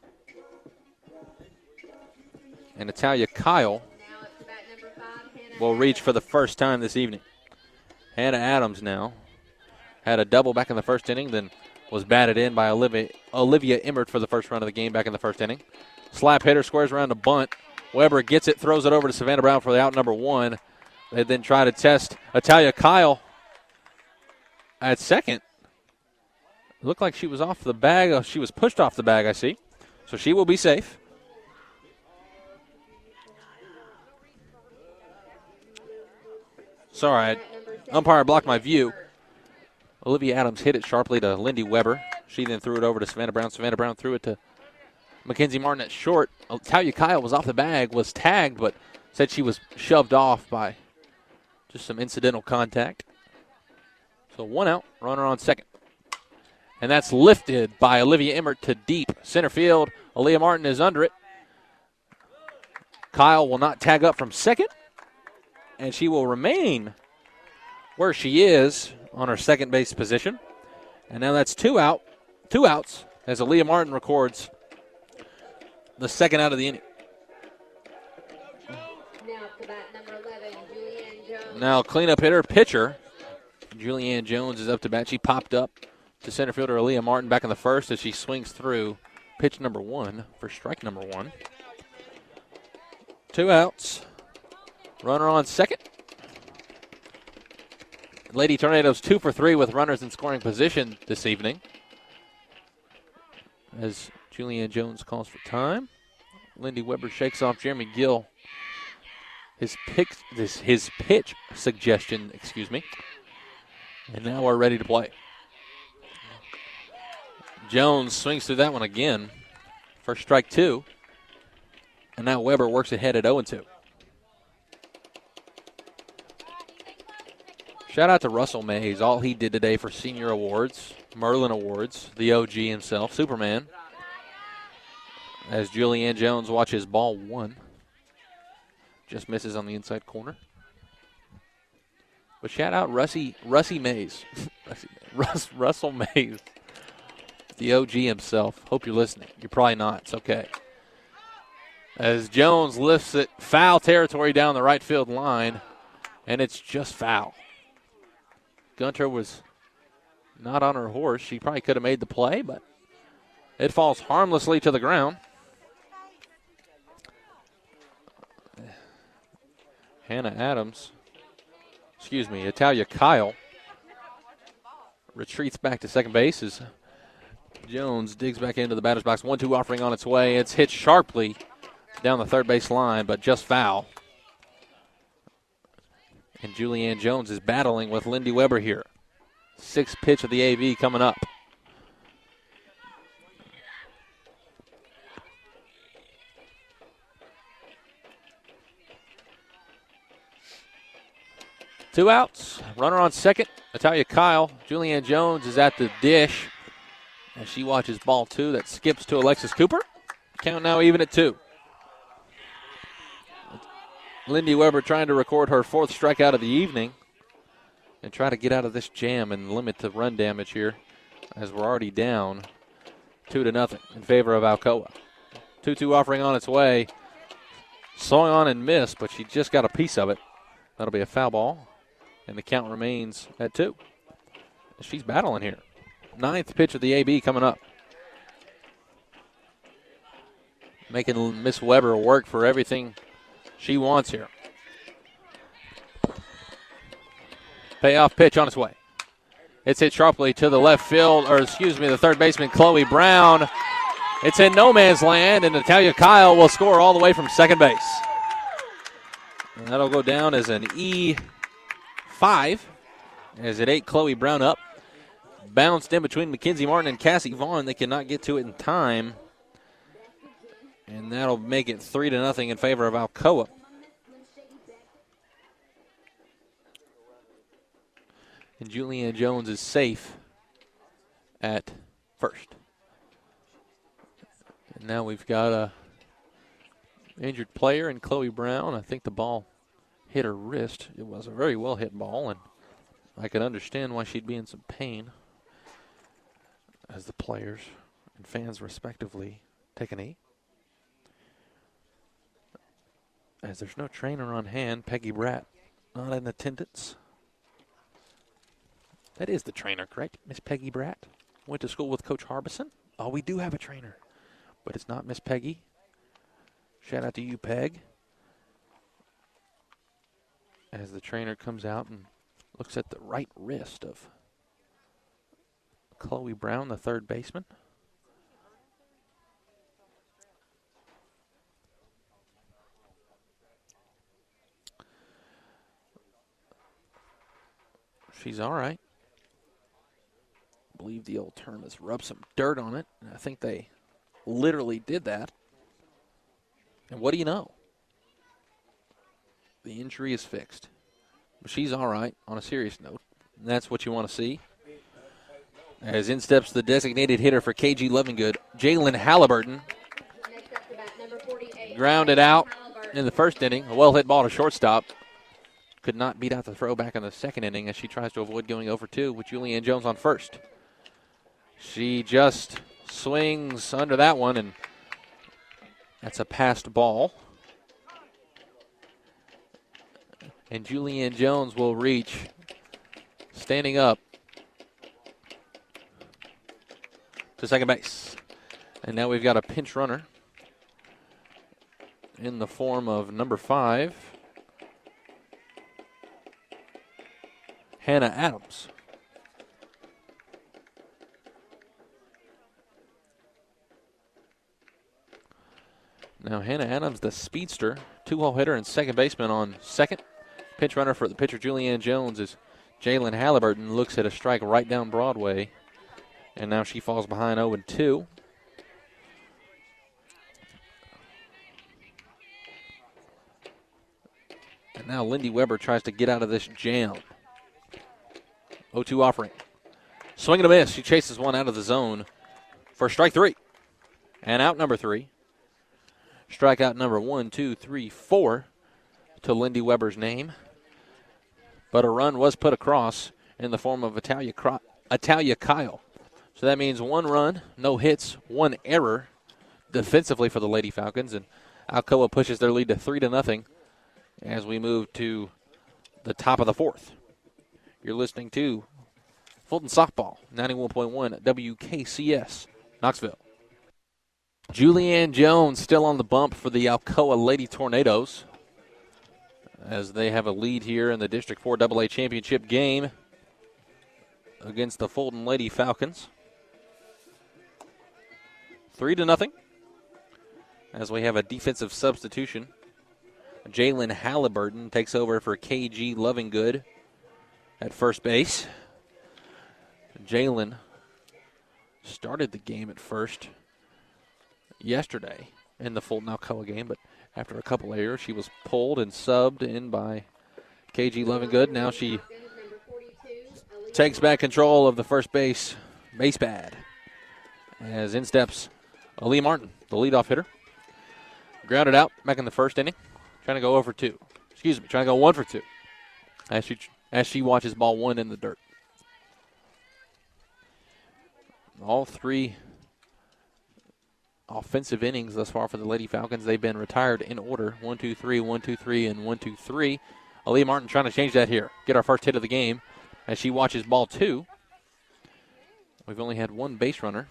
And Italia Kyle will reach for the first time this evening. Hannah Adams now had a double back in the 1st inning, then was batted in by Olivia Emmert for the first run of the game back in the 1st inning. Slap hitter squares around a bunt. Weber gets it, throws it over to Savannah Brown for the out number 1. They then try to test Italia Kyle at second. It looked like she was off the bag. Oh, she was pushed off the bag, I see. So she will be safe. Sorry, umpire blocked my view. Olivia Adams hit it sharply to Lindy Weber. She then threw it over to Savannah Brown. Savannah Brown threw it to Mackenzie Martin at short. Italia Kyle was off the bag, was tagged, but said she was shoved off by just some incidental contact. So 1 out, runner on second. And that's lifted by Olivia Emmert to deep center field. Aaliyah Martin is under it. Kyle will not tag up from second, and she will remain where she is on her second base position. And now that's 2 outs as Aaliyah Martin records the second out of the inning. Now to bat number 11, Julianne Jones. Now cleanup hitter, pitcher. Julianne Jones is up to bat. She popped up to center fielder Aaliyah Martin back in the first as she swings through pitch number 1 for strike number 1. 2 outs. Runner on second. Lady Tornadoes 2 for 3 with runners in scoring position this evening. As Julianne Jones calls for time. Lindy Weber shakes off Jeremy Gill. His pitch suggestion, And now we're ready to play. Jones swings through that one again for strike 2. And now Weber works ahead at 0-2. Shout out to Russell Mays. All he did today for Senior Awards, Merlin Awards, the OG himself, Superman. As Julianne Jones watches ball 1. Just misses on the inside corner. But shout out Russie Mays. Russell Mays. The OG himself. Hope you're listening. You're probably not. It's okay. As Jones lifts it, foul territory down the right field line, and it's just foul. Gunter was not on her horse. She probably could have made the play, but it falls harmlessly to the ground. Italia Kyle retreats back to second base as Jones digs back into the batter's box. 1-2 offering on its way. It's hit sharply down the third base line, but just foul. And Julianne Jones is battling with Lindy Weber here. 6th pitch of the AV coming up. Two outs. Runner on second. Italia Kyle. Julianne Jones is at the dish as she watches ball 2 that skips to Alexis Cooper. Count now even at 2. Lindy Weber trying to record her 4th strikeout of the evening and try to get out of this jam and limit the run damage here as we're already down 2-0 in favor of Alcoa. 2-2 offering on its way. Swung on and missed, but she just got a piece of it. That'll be a foul ball, and the count remains at 2. She's battling here. 9th pitch of the AB coming up. Making Miss Weber work for everything she wants here. Payoff pitch on its way. It's hit sharply to the the third baseman, Chloe Brown. It's in no man's land, and Italia Kyle will score all the way from second base. And that'll go down as an E5 as it ate Chloe Brown up. Bounced in between Mackenzie Martin and Cassie Vaughn. They cannot get to it in time. And that'll make it 3-0 in favor of Alcoa. And Julianne Jones is safe at first. And now we've got a injured player in Chloe Brown. I think the ball hit her wrist. It was a very well hit ball, and I can understand why she'd be in some pain as the players and fans respectively take a knee. As there's no trainer on hand, Peggy Bratt not in attendance. That is the trainer, correct? Miss Peggy Bratt. Went to school with Coach Harbison. Oh, we do have a trainer, but it's not Miss Peggy. Shout out to you, Peg. As the trainer comes out and looks at the right wrist of Chloe Brown, the third baseman. She's all right. I believe the old term is rub some dirt on it, and I think they literally did that. And what do you know? The injury is fixed. But she's all right on a serious note. And that's what you want to see. As in steps the designated hitter for KG Levingood, Jalen Halliburton. Grounded out in the first inning. A well-hit ball to shortstop. Could not beat out the throw back in the second inning as she tries to avoid going over 2 with Julianne Jones on first. She just swings under that one, and that's a passed ball. And Julianne Jones will reach, standing up, to second base. And now we've got a pinch runner in the form of number 5, Hannah Adams. Now Hannah Adams, the speedster, 2-hole hitter and second baseman on second. Pinch runner for the pitcher Julianne Jones is Jalen Halliburton. Looks at a strike right down Broadway. And now she falls behind 0-2. And now Lindy Weber tries to get out of this jam. 0-2 offering. Swing and a miss. She chases one out of the zone for strike 3. And out number 3. Strikeout number 1, 2, 3, 4 to Lindy Weber's name. But a run was put across in the form of Italia Kyle. So that means 1 run, no hits, 1 error defensively for the Lady Falcons. And Alcoa pushes their lead to 3-0 as we move to the top of the 4th. You're listening to Fulton Softball, 91.1 WKCS, Knoxville. Julianne Jones still on the bump for the Alcoa Lady Tornadoes as they have a lead here in the District 4 AA Championship game against the Fulton Lady Falcons. 3-0 as we have a defensive substitution. Jalen Halliburton takes over for KG Lovingood at first base. Jalen started the game at first yesterday in the Fulton Alcoa game, but after a couple errors, she was pulled and subbed in by KG Lovingood. Now she takes back control of the first base pad as in steps Aaliyah Martin, the leadoff hitter. Grounded out back in the first inning. Trying to go 0 for 2. Trying to go 1 for 2 as she watches ball 1 in the dirt. All 3 offensive innings thus far for the Lady Falcons. They've been retired in order. 1-2-3, 1-2-3, and 1-2-3. Aaliyah Martin trying to change that here. Get our first hit of the game as she watches ball 2. We've only had 1 base runner.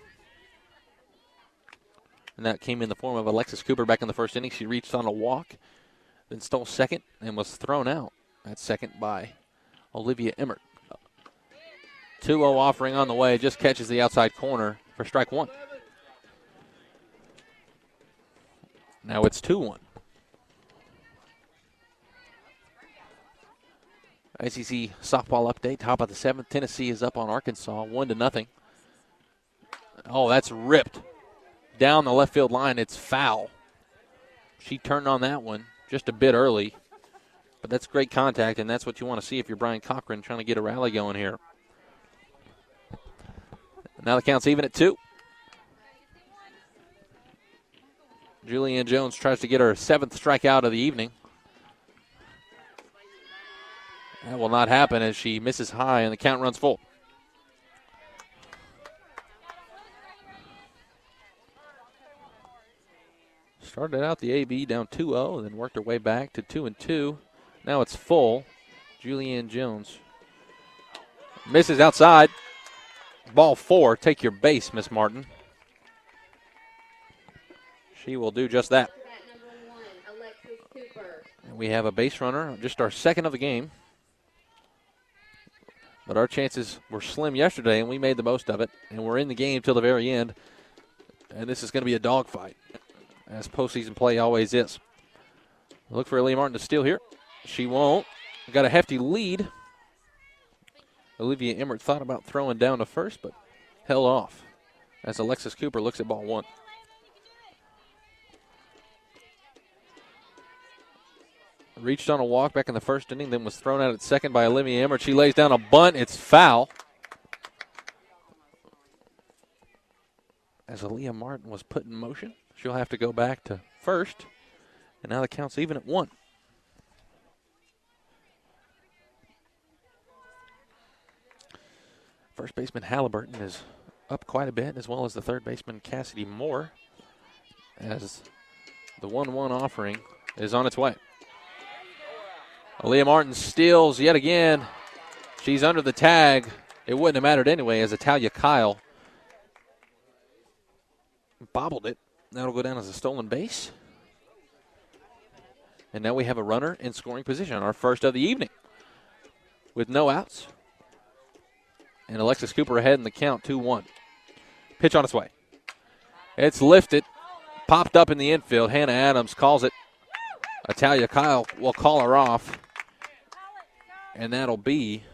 And that came in the form of Alexis Cooper back in the first inning. She reached on a walk, then stole second, and was thrown out at second by Olivia Emmert. 2-0 offering on the way. Just catches the outside corner for strike 1. Now it's 2-1. ICC softball update, top of the 7th. Tennessee is up on Arkansas, 1-0. Oh, that's ripped down the left field line. It's foul. She turned on that one just a bit early, but that's great contact, and that's what you want to see if you're Brian Cochran trying to get a rally going here. Now the count's even at 2. Julianne Jones tries to get her 7th strikeout of the evening. That will not happen as she misses high and the count runs full. Started out the AB down 2-0 and then worked her way back to 2-2. Now it's full. Julianne Jones misses outside. Ball 4. Take your base, Miss Martin. She will do just that. And we have a base runner, just our 2nd of the game. But our chances were slim yesterday, and we made the most of it. And we're in the game till the very end. And this is going to be a dogfight, as postseason play always is. Look for Aaliyah Martin to steal here. She won't. Got a hefty lead. Olivia Emmert thought about throwing down to first, but held off as Alexis Cooper looks at ball 1. Reached on a walk back in the first inning, then was thrown out at second by Olivia Emmert. She lays down a bunt. It's foul. As Aaliyah Martin was put in motion, she'll have to go back to first. And now the count's even at 1. First baseman Halliburton is up quite a bit, as well as the third baseman Cassidy Moore, as the 1-1 offering is on its way. Aaliyah Martin steals yet again. She's under the tag. It wouldn't have mattered anyway, as Italia Kyle bobbled it. That'll go down as a stolen base. And now we have a runner in scoring position, our first of the evening, with no outs. And Alexis Cooper ahead in the count, 2-1. Pitch on its way. It's lifted, popped up in the infield. Hannah Adams calls it. Italia Kyle will call her off. And that'll be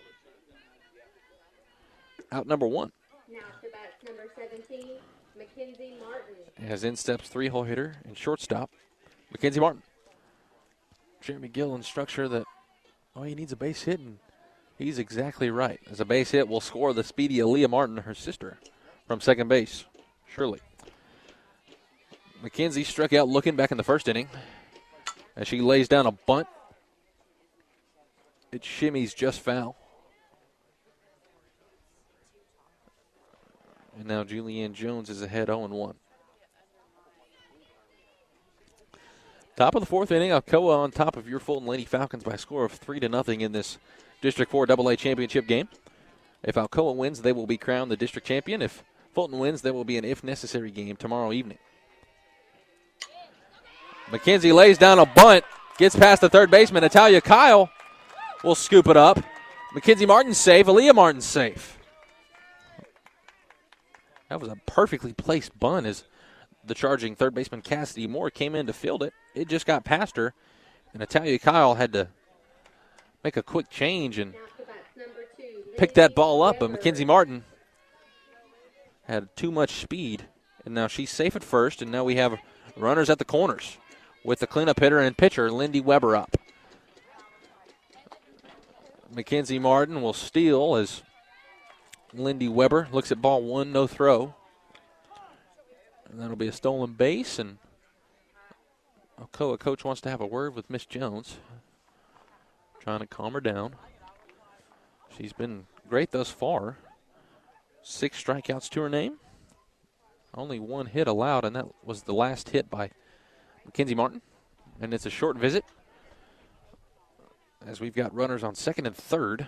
out number 1. Now to bat number 17, Mackenzie Martin. As in steps 3-hole hitter and shortstop, Mackenzie Martin. Jeremy Gill instructs her that he needs a base hit, and he's exactly right. As a base hit will score the speedy Aaliyah Martin, her sister, from second base. Shirley. Mackenzie struck out looking back in the first inning as she lays down a bunt. It shimmies just foul. And now Julianne Jones is ahead 0-1. Top of the fourth inning, Alcoa on top of your Fulton Lady Falcons by a score of 3-0 in this District 4 AA championship game. If Alcoa wins, they will be crowned the district champion. If Fulton wins, there will be an if necessary game tomorrow evening. Mackenzie lays down a bunt, gets past the third baseman. Italia Kyle will scoop it up. Mackenzie Martin's safe. Aaliyah Martin's safe. That was a perfectly placed bunt as the charging third baseman Cassidy Moore came in to field it. It just got past her, and Italia Kyle had to make a quick change and pick that ball up, but Mackenzie Martin had too much speed, and now she's safe at first, and now we have runners at the corners with the cleanup hitter and pitcher, Lindy Weber, up. Mackenzie Martin will steal as Lindy Weber looks at ball 1, no throw. And that'll be a stolen base, and Alcoa coach wants to have a word with Miss Jones, trying to calm her down. She's been great thus far. 6 strikeouts to her name. Only 1 hit allowed, and that was the last hit by Mackenzie Martin. And it's a short visit as we've got runners on second and third.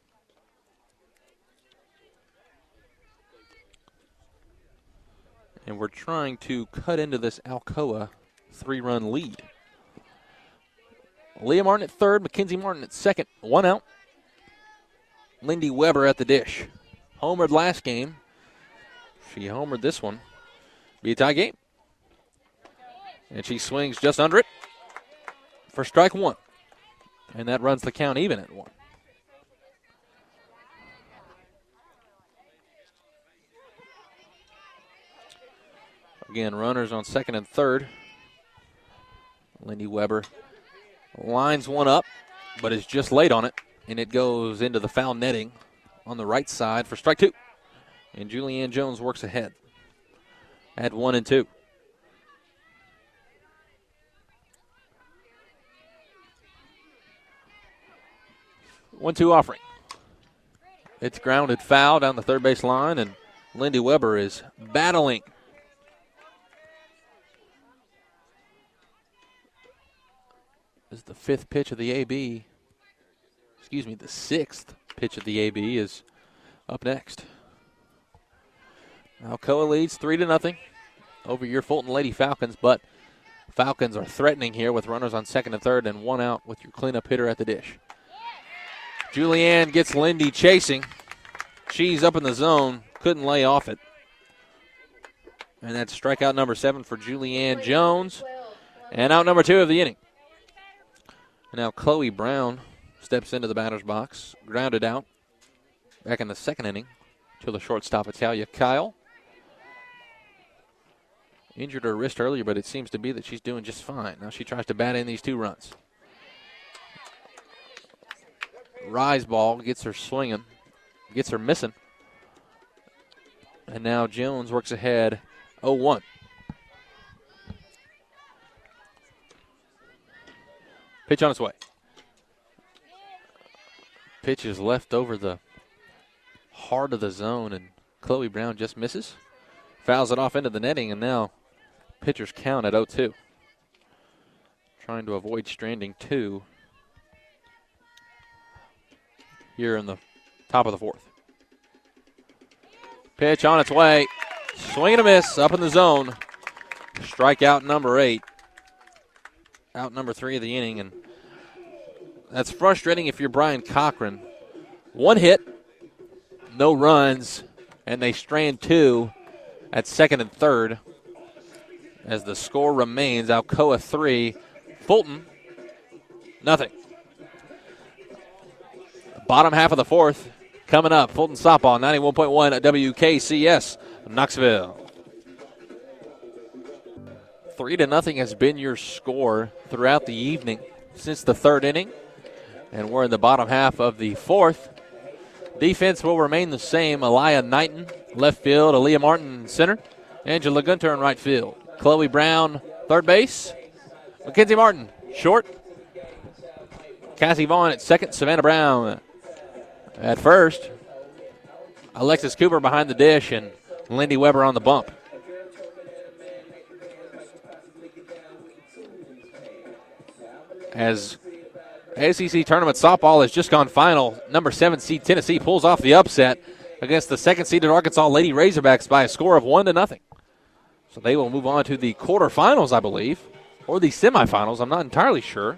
And we're trying to cut into this Alcoa 3-run lead. Leah Martin at third, Mackenzie Martin at second, 1 out. Lindy Weber at the dish. Homered last game. She homered this one. Be a tie game. And she swings just under it for strike 1. And that runs the count even at 1. Again, runners on second and third. Lindy Weber lines one up, but is just late on it, and it goes into the foul netting on the right side for strike 2. And Julianne Jones works ahead at 1-2. One-two offering. It's grounded foul down the third base line, and Lindy Weber is battling. This is the 5th pitch of the AB. The 6th pitch of the AB is up next. Alcoa leads 3-0 over your Fulton Lady Falcons, but Falcons are threatening here with runners on second and third and 1 out with your cleanup hitter at the dish. Julianne gets Lindy chasing. She's up in the zone, couldn't lay off it. And that's strikeout number 7 for Julianne Jones. And out number 2 of the inning. Now Chloe Brown steps into the batter's box, grounded out back in the second inning to the shortstop, Italia Kyle. Injured her wrist earlier, but it seems to be that she's doing just fine. Now she tries to bat in these 2 runs. Rise ball gets her swinging, gets her missing. And now Jones works ahead 0-1. Pitch on its way. Pitch is left over the heart of the zone, and Chloe Brown just misses. Fouls it off into the netting, and now pitchers count at 0-2. Trying to avoid stranding 2 here in the top of the 4th. Pitch on its way. Swing and a miss up in the zone. Strikeout number 8. Out number 3 of the inning, and that's frustrating if you're Brian Cochran. 1 hit, no runs, and they strand 2 at second and third as the score remains Alcoa 3, Fulton nothing. Bottom half of the 4th coming up. Fulton softball, 91.1 at WKCS, Knoxville. 3-0 has been your score throughout the evening since the 3rd inning, and we're in the bottom half of the 4th. Defense will remain the same. Aliyah Knighton, left field. Aaliyah Martin, center. Angela Gunter in right field. Chloe Brown, third base. Mackenzie Martin, short. Cassie Vaughn at second. Savannah Brown at first. Alexis Cooper behind the dish, and Lindy Weber on the bump. As ACC Tournament Softball has just gone final, number 7 seed Tennessee pulls off the upset against the 2nd seeded Arkansas Lady Razorbacks by a score of 1-0. So they will move on to the quarterfinals, I believe, or the semifinals. I'm not entirely sure.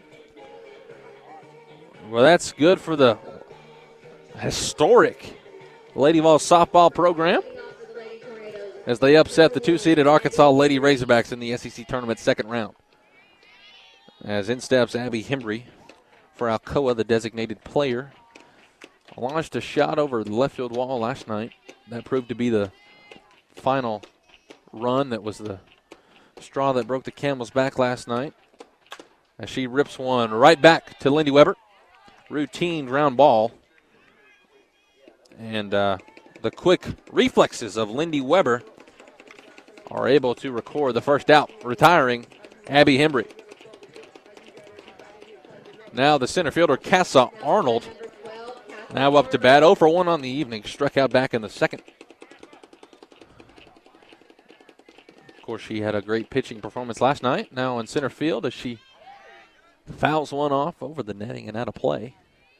Well, that's good for the historic Lady Vols softball program as they upset the 2-seeded Arkansas Lady Razorbacks in the SEC Tournament second round. As in steps Abby Hembry for Alcoa, the designated player. Launched a shot over the left field wall last night. That proved to be the final run. That was the straw that broke the camel's back last night. As she rips one right back to Lindy Weber. Routine ground ball. And the quick reflexes of Lindy Weber are able to record the first out, retiring Abby Hembry. Now the center fielder, Cassa Arnold, now up to bat. 0 for 1 on the evening. Struck out back in the second. Of course, she had a great pitching performance last night. Now in center field as she fouls one off over the netting and out of play.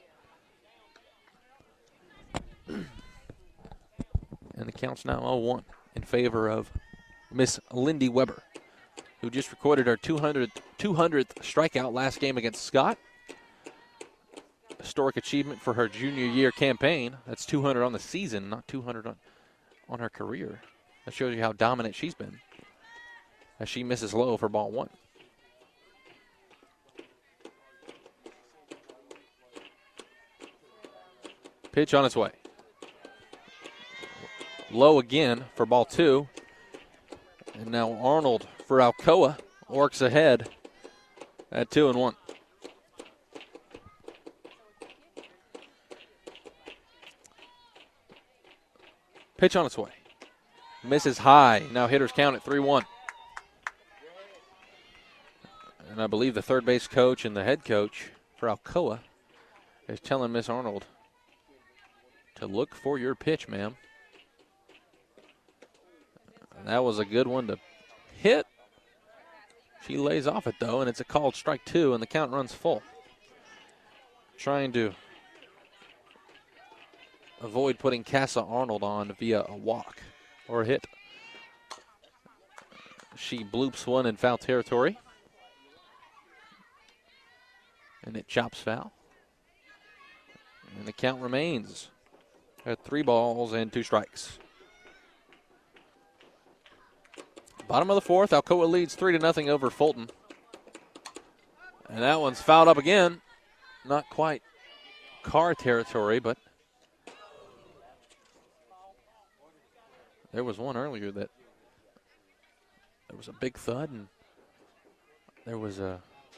And the count's now 0-1 in favor of Miss Lindy Weber, who just recorded her 200th strikeout last game against Scott. Historic achievement for her junior year campaign. That's 200 on the season, not 200 on her career. That shows you how dominant she's been as she misses low for ball 1. Pitch on its way. Low again for ball 2. And now Arnold for Alcoa works ahead at 2-1. Pitch on its way. Misses high. Now hitters count at 3-1. And I believe the third base coach and the head coach for Alcoa is telling Miss Arnold to look for your pitch, ma'am. And that was a good one to hit. She lays off it, though, and it's a called strike 2, and the count runs full. Trying to avoid putting Cassa Arnold on via a walk or a hit. She bloops one in foul territory. And it chops foul. And the count remains at 3 balls and 2 strikes. Bottom of the 4th, Alcoa leads 3-0 over Fulton. And that one's fouled up again. Not quite car territory, but there was one earlier that there was a big thud, and there was a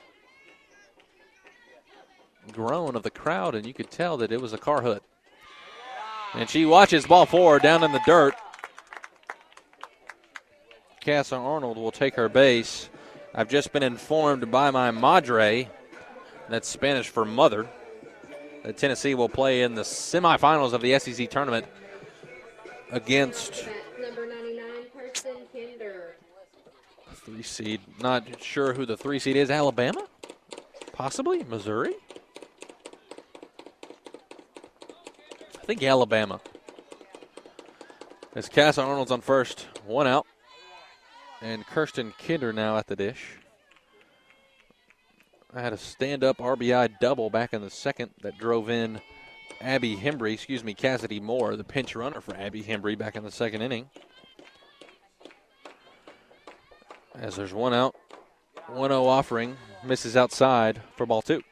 groan of the crowd, and you could tell that it was a car hood. And she watches ball 4 down in the dirt. Cassa Arnold will take her base. I've just been informed by my madre, that's Spanish for mother, that Tennessee will play in the semifinals of the SEC tournament against Number 99, Kirsten Kinder. 3 seed. Not sure who the 3 seed is. Alabama? Possibly? Missouri? I think Alabama. As Cassa Arnold's on first 1 out. And Kirsten Kinder now at the dish. I had a stand-up RBI double back in the second that drove in Cassidy Moore, the pinch runner for Abby Hembry back in the second inning. As there's 1 out, 1-0 offering, misses outside for ball 2.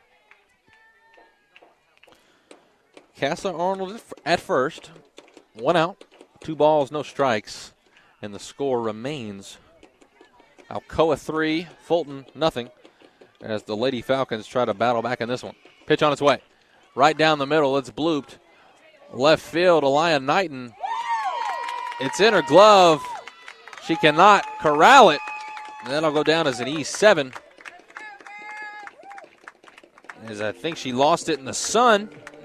Casa Arnold at first, 1 out, 2 balls, no strikes, and the score remains Alcoa 3, Fulton nothing, as the Lady Falcons try to battle back in this one. Pitch on its way. Right down the middle, it's blooped. Left field, Aliyah Knighton. It's in her glove. She cannot corral it. That'll go down as an E7. As I think she lost it in the sun.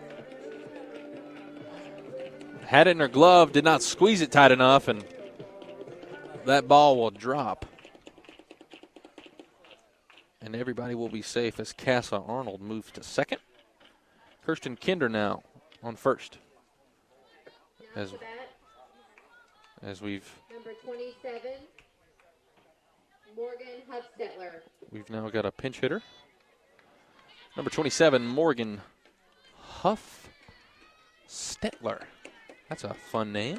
Had it in her glove, did not squeeze it tight enough, and that ball will drop. And everybody will be safe as Casa Arnold moves to second. Kirsten Kinder now on first. As we've number 27, Morgan Huffstetler. We've now got a pinch hitter. Number 27, Morgan Huffstetler. That's a fun name.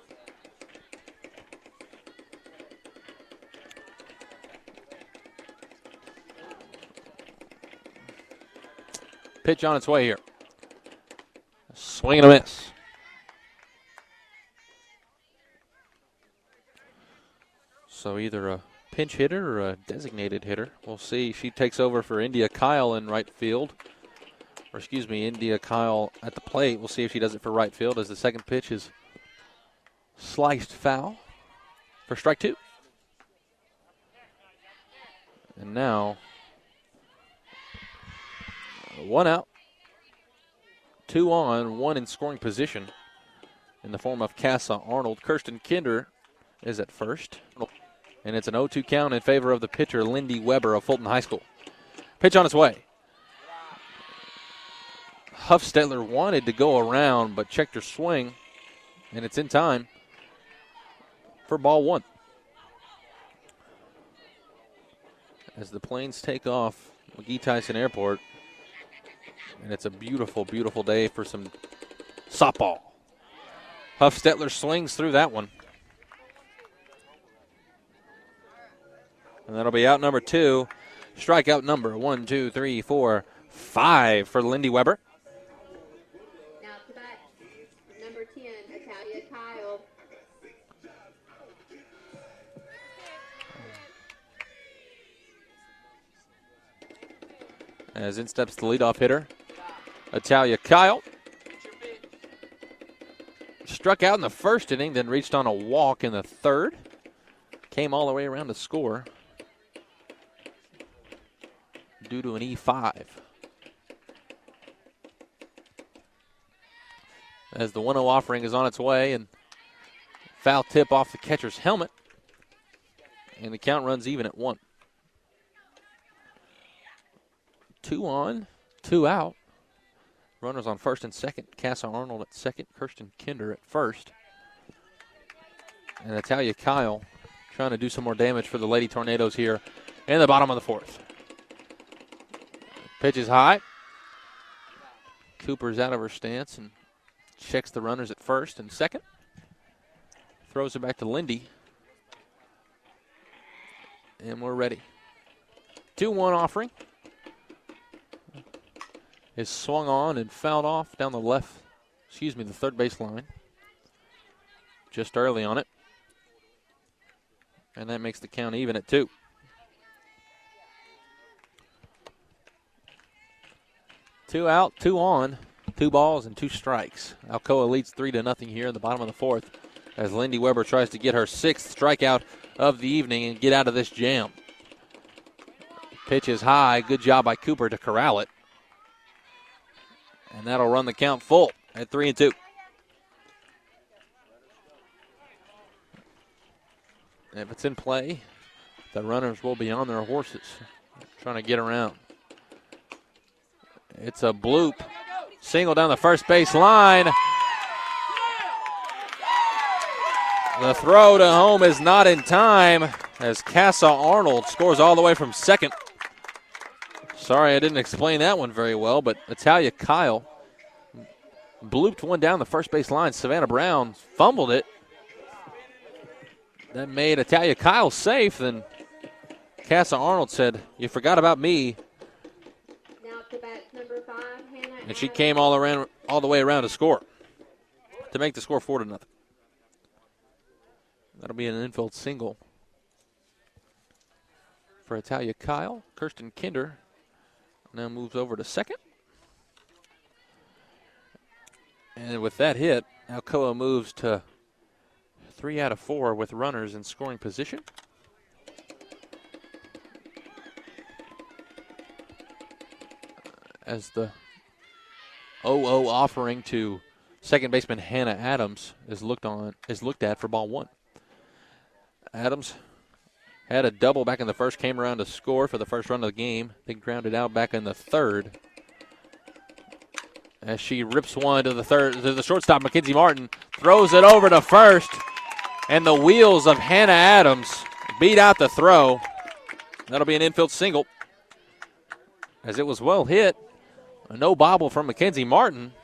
Pitch on its way here. Swing and a miss. So either a pinch hitter or a designated hitter. We'll see. She takes over for India Kyle in right field. India Kyle at the plate. We'll see if she does it for right field as the second pitch is sliced foul for strike 2. And now 1 out, 2 on, 1 in scoring position in the form of Casa Arnold. Kirsten Kinder is at first. And it's an 0-2 count in favor of the pitcher, Lindy Weber of Fulton High School. Pitch on its way. Huffstetler wanted to go around, but checked her swing, and it's in time for ball 1. As the planes take off McGee Tyson Airport, and it's a beautiful, beautiful day for some softball. Huffstetler swings through that one. And that'll be out number 2. Strikeout number 1, 2, 3, 4, 5 for Lindy Weber. Now to bat, number 10, Italia Kyle. As in steps the leadoff hitter, Italia Kyle. Struck out in the first inning, then reached on a walk in the third. Came all the way around to score due to an E5. As the 1-0 offering is on its way, and foul tip off the catcher's helmet. And the count runs even at 1. 2 on, 2 out. Runners on first and second. Casa Arnold at second. Kirsten Kinder at first. And Italia Kyle trying to do some more damage for the Lady Tornadoes here in the bottom of the 4th. Pitch is high. Cooper's out of her stance and checks the runners at first and second. Throws it back to Lindy. And we're ready. 2-1 offering. Is swung on and fouled off down the the third base line. Just early on it. And that makes the count even at 2. Two out, 2 on, 2 balls and 2 strikes. Alcoa leads 3-0 here in the bottom of the 4th as Lindy Weber tries to get her 6th strikeout of the evening and get out of this jam. Pitch is high. Good job by Cooper to corral it. And that'll run the count full at 3-2. If it's in play, the runners will be on their horses trying to get around. It's a bloop. Single down the first base line. The throw to home is not in time as Casa Arnold scores all the way from second. Sorry, I didn't explain that one very well, but Italia Kyle blooped one down the first base line. Savannah Brown fumbled it. That made Italia Kyle safe. Then Casa Arnold said, "You forgot about me." Now to bat number 5, Hannah. And she came all the way around to score, to make the score 4-0. That'll be an infield single for Italia Kyle. Kirsten Kinder now moves over to second. And with that hit, Alcoa moves to 3 out of 4 with runners in scoring position. As the 0-0 offering to second baseman Hannah Adams is looked at for ball 1. Adams had a double back in the first, came around to score for the first run of the game. Then grounded out back in the third. As she rips one to the shortstop, Mackenzie Martin throws it over to first, and the wheels of Hannah Adams beat out the throw. That'll be an infield single. As it was well hit, a no bobble from Mackenzie Martin.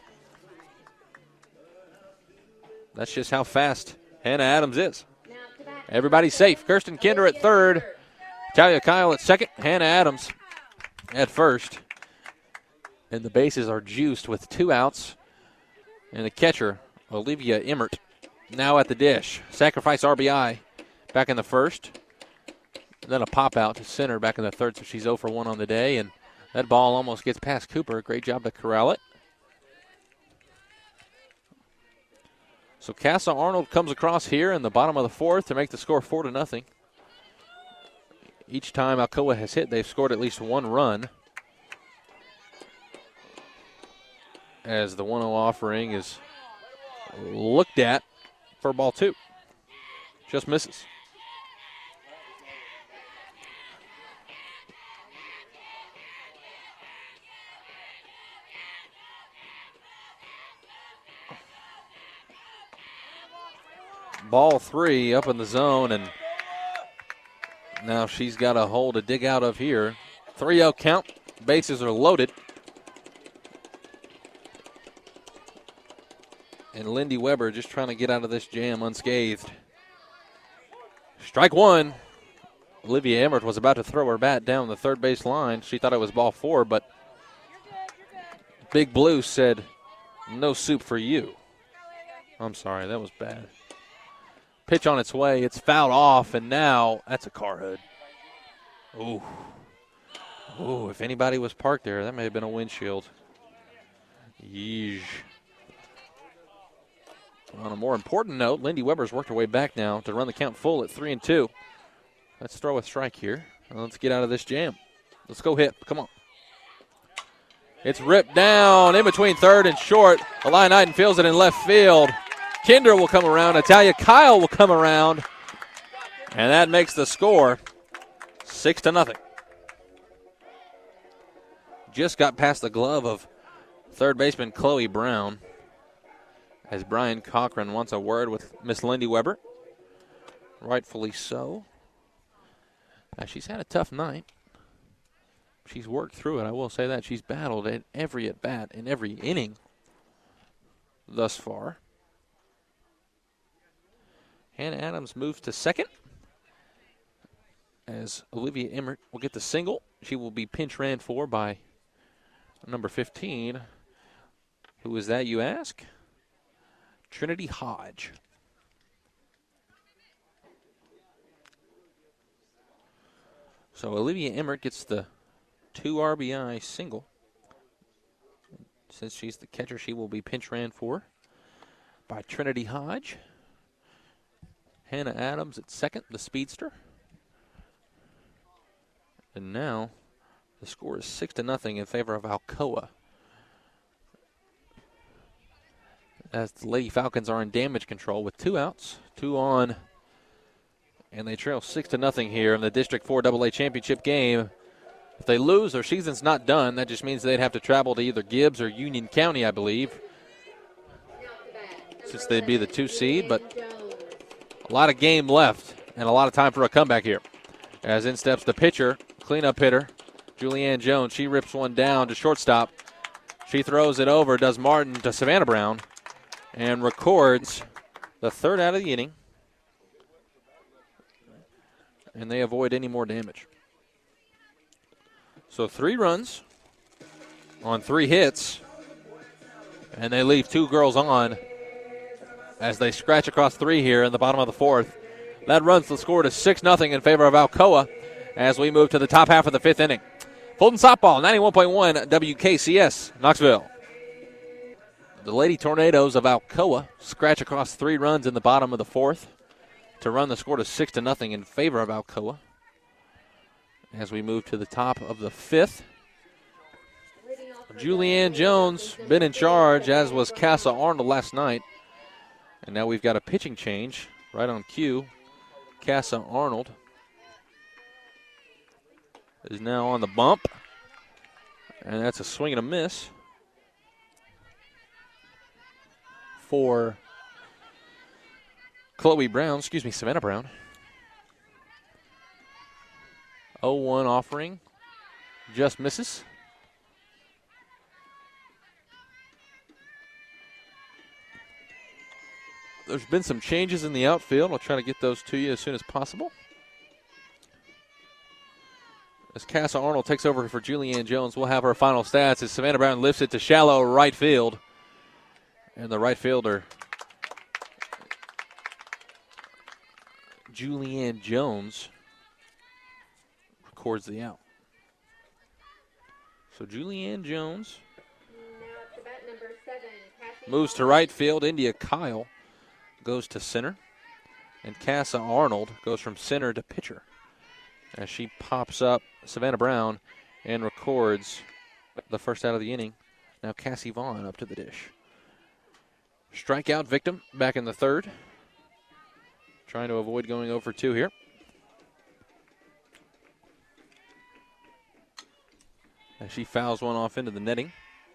That's just how fast Hannah Adams is. Everybody's safe. Kirsten Kinder at third. Talia Kyle at second. Hannah Adams at first. And the bases are juiced with 2 outs. And the catcher, Olivia Emmert, now at the dish. Sacrifice RBI back in the first. Then a pop out to center back in the third, so she's 0 for 1 on the day. And that ball almost gets past Cooper. Great job to corral it. So Casa Arnold comes across here in the bottom of the 4th to make the score 4-0. Each time Alcoa has hit, they've scored at least 1 run. As the 1-0 offering is looked at for ball 2. Just misses. Ball 3 up in the zone, and now she's got a hole to dig out of here. 3-0 count. Bases are loaded. And Lindy Weber just trying to get out of this jam unscathed. Strike 1. Olivia Emmert was about to throw her bat down the third base line. She thought it was ball 4, but Big Blue said, "No soup for you." I'm sorry, that was bad. Pitch on its way. It's fouled off, and now that's a car hood. Ooh. Ooh, if anybody was parked there, that may have been a windshield. Yeesh. On a more important note, Lindy Weber's worked her way back now to run the count full at 3-2. Let's throw a strike here. Let's get out of this jam. Let's go hit. Come on. It's ripped down in between third and short. Aliyah Knighton fields it in left field. Kinder will come around. Italia Kyle will come around. And that makes the score 6-0. Just got past the glove of third baseman Chloe Brown, as Brian Cochran wants a word with Miss Lindy Weber. Rightfully so. She's had a tough night. She's worked through it, I will say that. She's battled at every at-bat in every inning thus far. Hannah Adams moves to second, as Olivia Emmert will get the single. She will be pinch ran for by number 15. Who is that, you ask? Trinity Hodge. So Olivia Emmert gets the 2 RBI single. Since she's the catcher, she will be pinch ran for by Trinity Hodge. Hannah Adams at second, the speedster. And now the score is 6-0 in favor of Alcoa, as the Lady Falcons are in damage control with 2 outs, 2 on, and they trail 6-0 here in the District 4 AA championship game. If they lose, their season's not done. That just means they'd have to travel to either Gibbs or Union County, I believe, since they'd be the 2 seed. But A lot of game left and a lot of time for a comeback here. As in steps the pitcher, cleanup hitter, Julianne Jones. She rips one down to shortstop. She throws it over, does Martin to Savannah Brown, and records the third out of the inning. And they avoid any more damage. So 3 runs on 3 hits, and they leave 2 girls on as they scratch across 3 here in the bottom of the 4th. That runs the score to 6-0 in favor of Alcoa as we move to the top half of the 5th inning. Fulton Softball, 91.1 WKCS, Knoxville. The Lady Tornadoes of Alcoa scratch across 3 runs in the bottom of the 4th to run the score to 6-0 in favor of Alcoa. As we move to the top of the 5th, Julianne Jones been in charge, as was Casa Arnold last night. And now we've got a pitching change right on cue. Casa Arnold is now on the bump. And that's a swing and a miss for Savannah Brown. 0-1 offering. Just misses. There's been some changes in the outfield. I'll try to get those to you as soon as possible. As Casa Arnold takes over for Julianne Jones, we'll have her final stats as Savannah Brown lifts it to shallow right field. And the right fielder, Julianne Jones, records the out. So Julianne Jones moves to right field. India Kyle goes to center. And Casa Arnold goes from center to pitcher as she pops up Savannah Brown and records the first out of the inning. Now Cassie Vaughn up to the dish. Strikeout victim back in the 3rd. Trying to avoid going 0 for 2 here. As she fouls one off into the netting.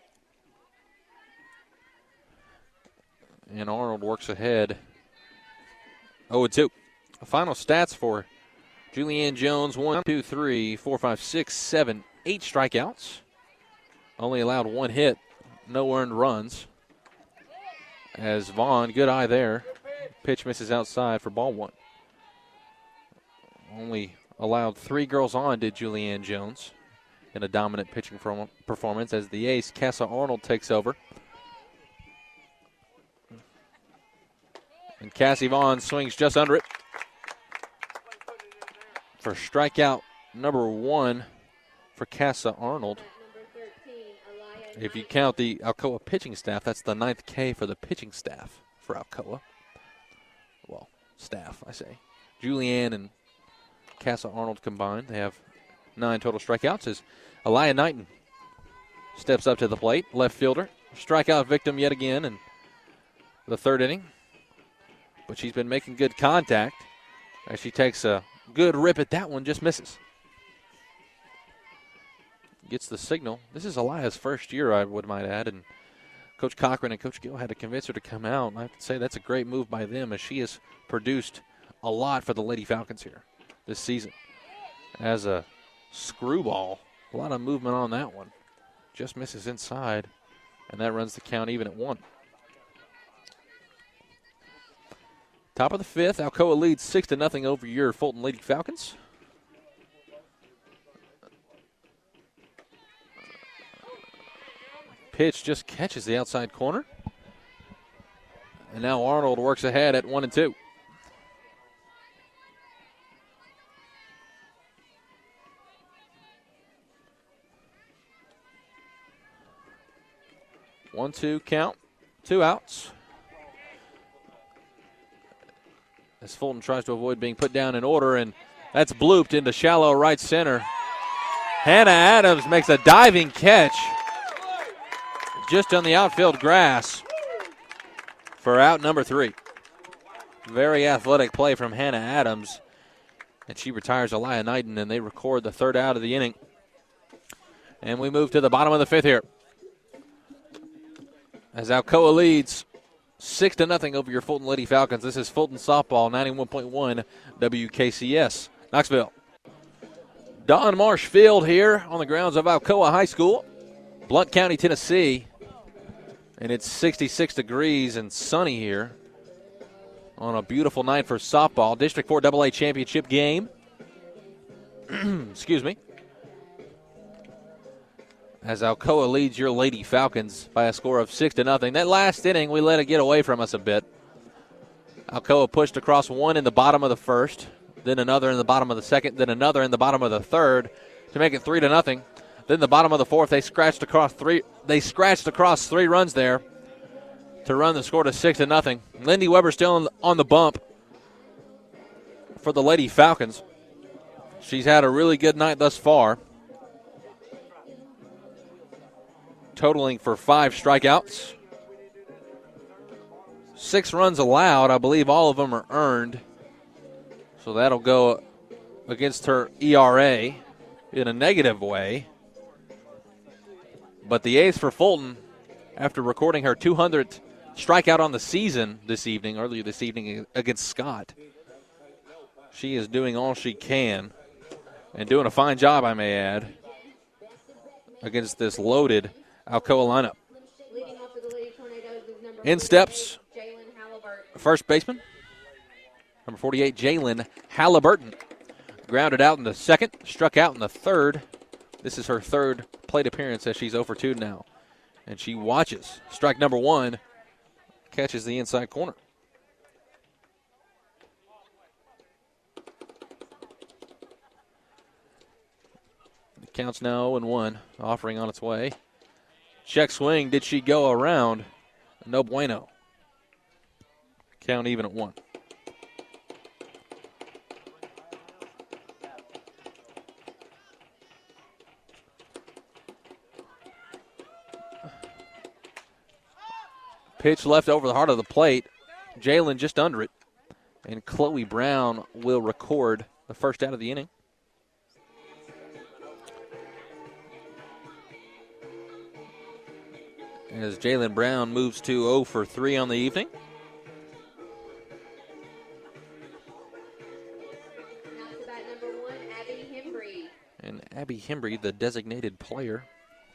And Arnold works ahead 0-2. Final stats for Julianne Jones: 1, 2, 3, 4, 5, 6, 7, 8 strikeouts. Only allowed 1 hit, no earned runs. As Vaughn, good eye there. Pitch misses outside for ball 1. Only allowed 3 girls on, did Julianne Jones, in a dominant pitching performance as the ace, Casa Arnold, takes over. And Cassie Vaughn swings just under it for strikeout number 1 for Casa Arnold. If you count the Alcoa pitching staff, that's the 9th K for the pitching staff for Alcoa. Well, staff, I say. Julianne and Casa Arnold combined, they have 9 total strikeouts as Aliyah Knighton steps up to the plate, left fielder. Strikeout victim yet again in the 3rd inning. But she's been making good contact as she takes a good rip at that one, just misses. Gets the signal. This is Aliyah's first year, I might add, and Coach Cochran and Coach Gill had to convince her to come out. And I have to say that's a great move by them as she has produced a lot for the Lady Falcons here this season. As a screwball, a lot of movement on that one. Just misses inside, and that runs the count even at 1. Top of the 5th, Alcoa leads 6-0 over your Fulton Lady Falcons. Pitch just catches the outside corner. And now Arnold works ahead at 1-2. One-two count, 2 outs. As Fulton tries to avoid being put down in order, and that's blooped into shallow right center. Hannah Adams makes a diving catch just on the outfield grass for out number 3. Very athletic play from Hannah Adams, and she retires Aliyah Knighton, and they record the 3rd out of the inning. And we move to the bottom of the 5th here, as Alcoa leads 6-0 over your Fulton Lady Falcons. This is Fulton Softball, 91.1 WKCS, Knoxville. Don Marsh Field here on the grounds of Alcoa High School, Blount County, Tennessee. And it's 66 degrees and sunny here on a beautiful night for softball. District 4 AA championship game. Excuse me. As Alcoa leads your Lady Falcons by a score of 6-0. That last inning, we let it get away from us a bit. Alcoa pushed across one in the bottom of the first, then another in the bottom of the second, then another in the bottom of the third to make it 3-0. Then the bottom of the fourth, they scratched across three runs there to run the score to 6-0. Lindy Weber still on the bump for the Lady Falcons. She's had a really good night thus far, totaling for 5 strikeouts. 6 runs allowed. I believe all of them are earned. So that'll go against her ERA in a negative way. But the ace for Fulton, after recording her 200th strikeout on the season earlier this evening against Scott, she is doing all she can and doing a fine job, I may add, against this loaded Alcoa lineup. In steps first baseman, number 48, Jalen Halliburton. Grounded out in the second, struck out in the third. This is her third plate appearance as she's 0 for 2 now. And she watches. Strike number 1, catches the inside corner. The count's now 0-1, offering on its way. Check swing, did she go around? No bueno. Count even at 1. Pitch left over the heart of the plate. Jalen just under it. And Chloe Brown will record the first out of the inning. As Jalen Brown moves to 0 for 3 on the evening. And Abby Hembry, the designated player,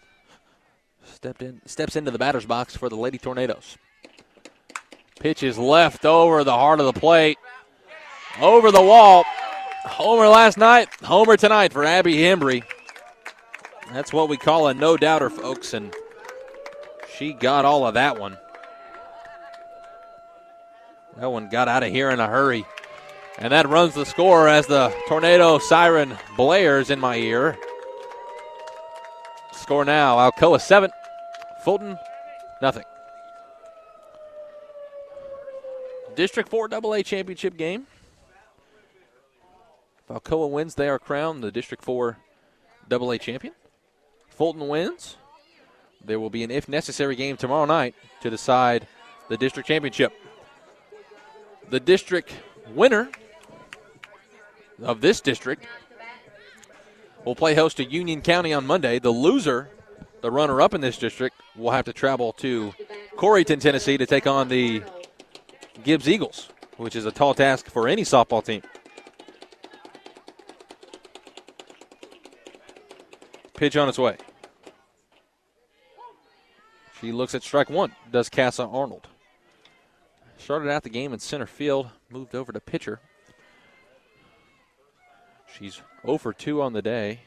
steps into the batter's box for the Lady Tornadoes. Pitch is left over the heart of the plate. Over the wall. Homer last night, homer tonight for Abby Hembry. That's what we call a no-doubter, folks, and she got all of that one. That one got out of here in a hurry. And that runs the score as the Tornado siren blares in my ear. Score now, Alcoa 7, Fulton nothing. District 4 AA championship game. If Alcoa wins, they are crowned the District 4 AA champion. Fulton wins. There will be an if necessary game tomorrow night to decide the district championship. The district winner of this district will play host to Union County on Monday. The loser, the runner-up in this district, will have to travel to Corryton, Tennessee to take on the Gibbs Eagles, which is a tall task for any softball team. Pitch on its way. She looks at strike 1, does Casa Arnold. Started out the game in center field, moved over to pitcher. She's 0 for 2 on the day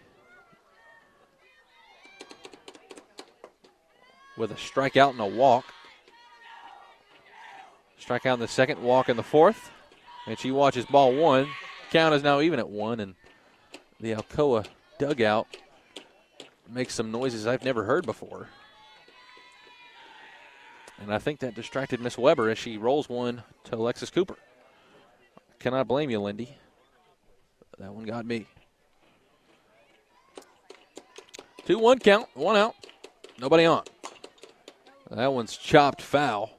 with a strikeout and a walk. Strikeout in the second, walk in the fourth. And she watches ball 1. Count is now even at 1, and the Alcoa dugout makes some noises I've never heard before. And I think that distracted Miss Weber as she rolls one to Alexis Cooper. Cannot blame you, Lindy. That one got me. 2-1 count, 1 out, nobody on. That one's chopped foul.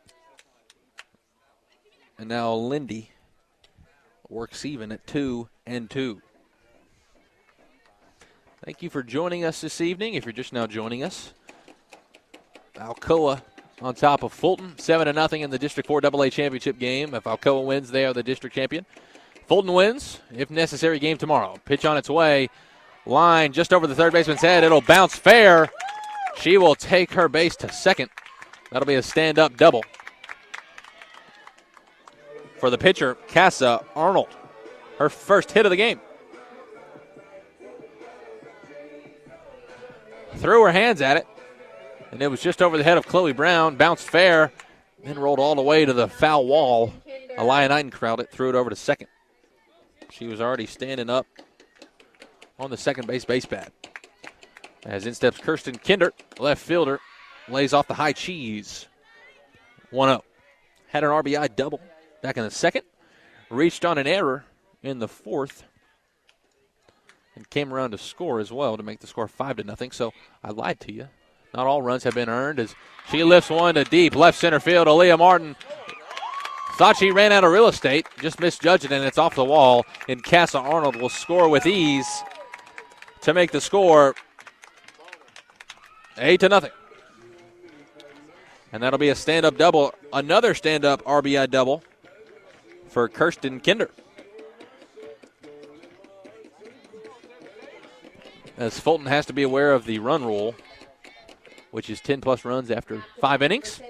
And now Lindy works even at 2-2. Thank you for joining us this evening. If you're just now joining us, Alcoa on top of Fulton, 7-0 in the District 4 AA championship game. If Alcoa wins, they are the district champion. Fulton wins, if necessary, game tomorrow. Pitch on its way. Line just over the third baseman's head. It'll bounce fair. She will take her base to second. That'll be a stand-up double for the pitcher, Casa Arnold. Her first hit of the game. Threw her hands at it, and it was just over the head of Chloe Brown. Bounced fair, then rolled all the way to the foul wall. Aliyah Knighton crowded it, threw it over to second. She was already standing up on the second base pad. As in steps Kirsten Kinder, left fielder, lays off the high cheese. 1-0. Had an RBI double back in the second. Reached on an error in the fourth. And came around to score as well to make the score 5-0. So I lied to you. Not all runs have been earned as she lifts one to deep left center field. Aaliyah Martin thought she ran out of real estate, just misjudged it, and it's off the wall. And Casa Arnold will score with ease to make the score 8-0. And that'll be a stand-up double, another stand-up RBI double for Kirsten Kinder. As Fulton has to be aware of the run rule, which is 10-plus runs after 5 innings.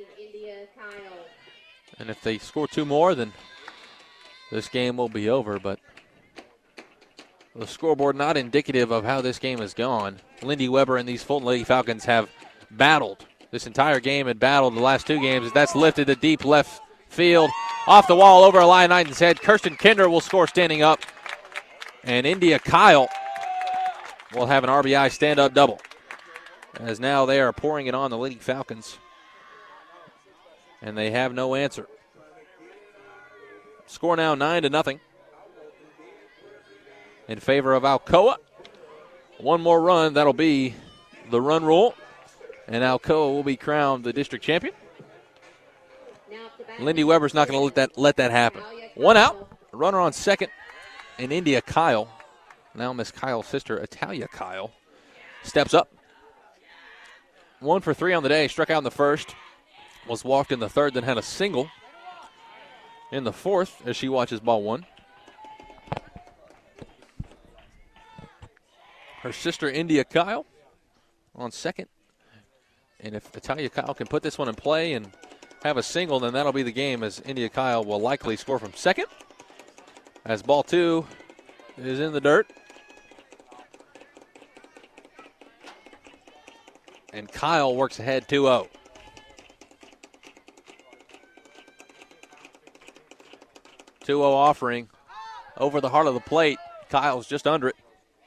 And if they score 2 more, then this game will be over. But the scoreboard not indicative of how this game has gone. Lindy Weber and these Fulton Lady Falcons have battled this entire game and battled the last 2 games. That's lifted to deep left field. Off the wall over Aliyah Knighton's head. Kirsten Kinder will score standing up. And India Kyle will have an RBI stand-up double. As now they are pouring it on the Lady Falcons. And they have no answer. Score now 9-0 in favor of Alcoa. One more run, that'll be the run rule. And Alcoa will be crowned the district champion. Lindy Weber's not going to let that happen. 1 out, runner on second, and India Kyle, now Miss Kyle's sister, Italia Kyle, steps up. 1 for 3 on the day, struck out in the first, was walked in the third, then had a single in the fourth as she watches ball 1. Her sister, India Kyle, on second. And if Italia Kyle can put this one in play and have a single, then that'll be the game, as India Kyle will likely score from second. As ball 2 is in the dirt. And Kyle works ahead 2-0. 2-0 offering over the heart of the plate. Kyle's just under it.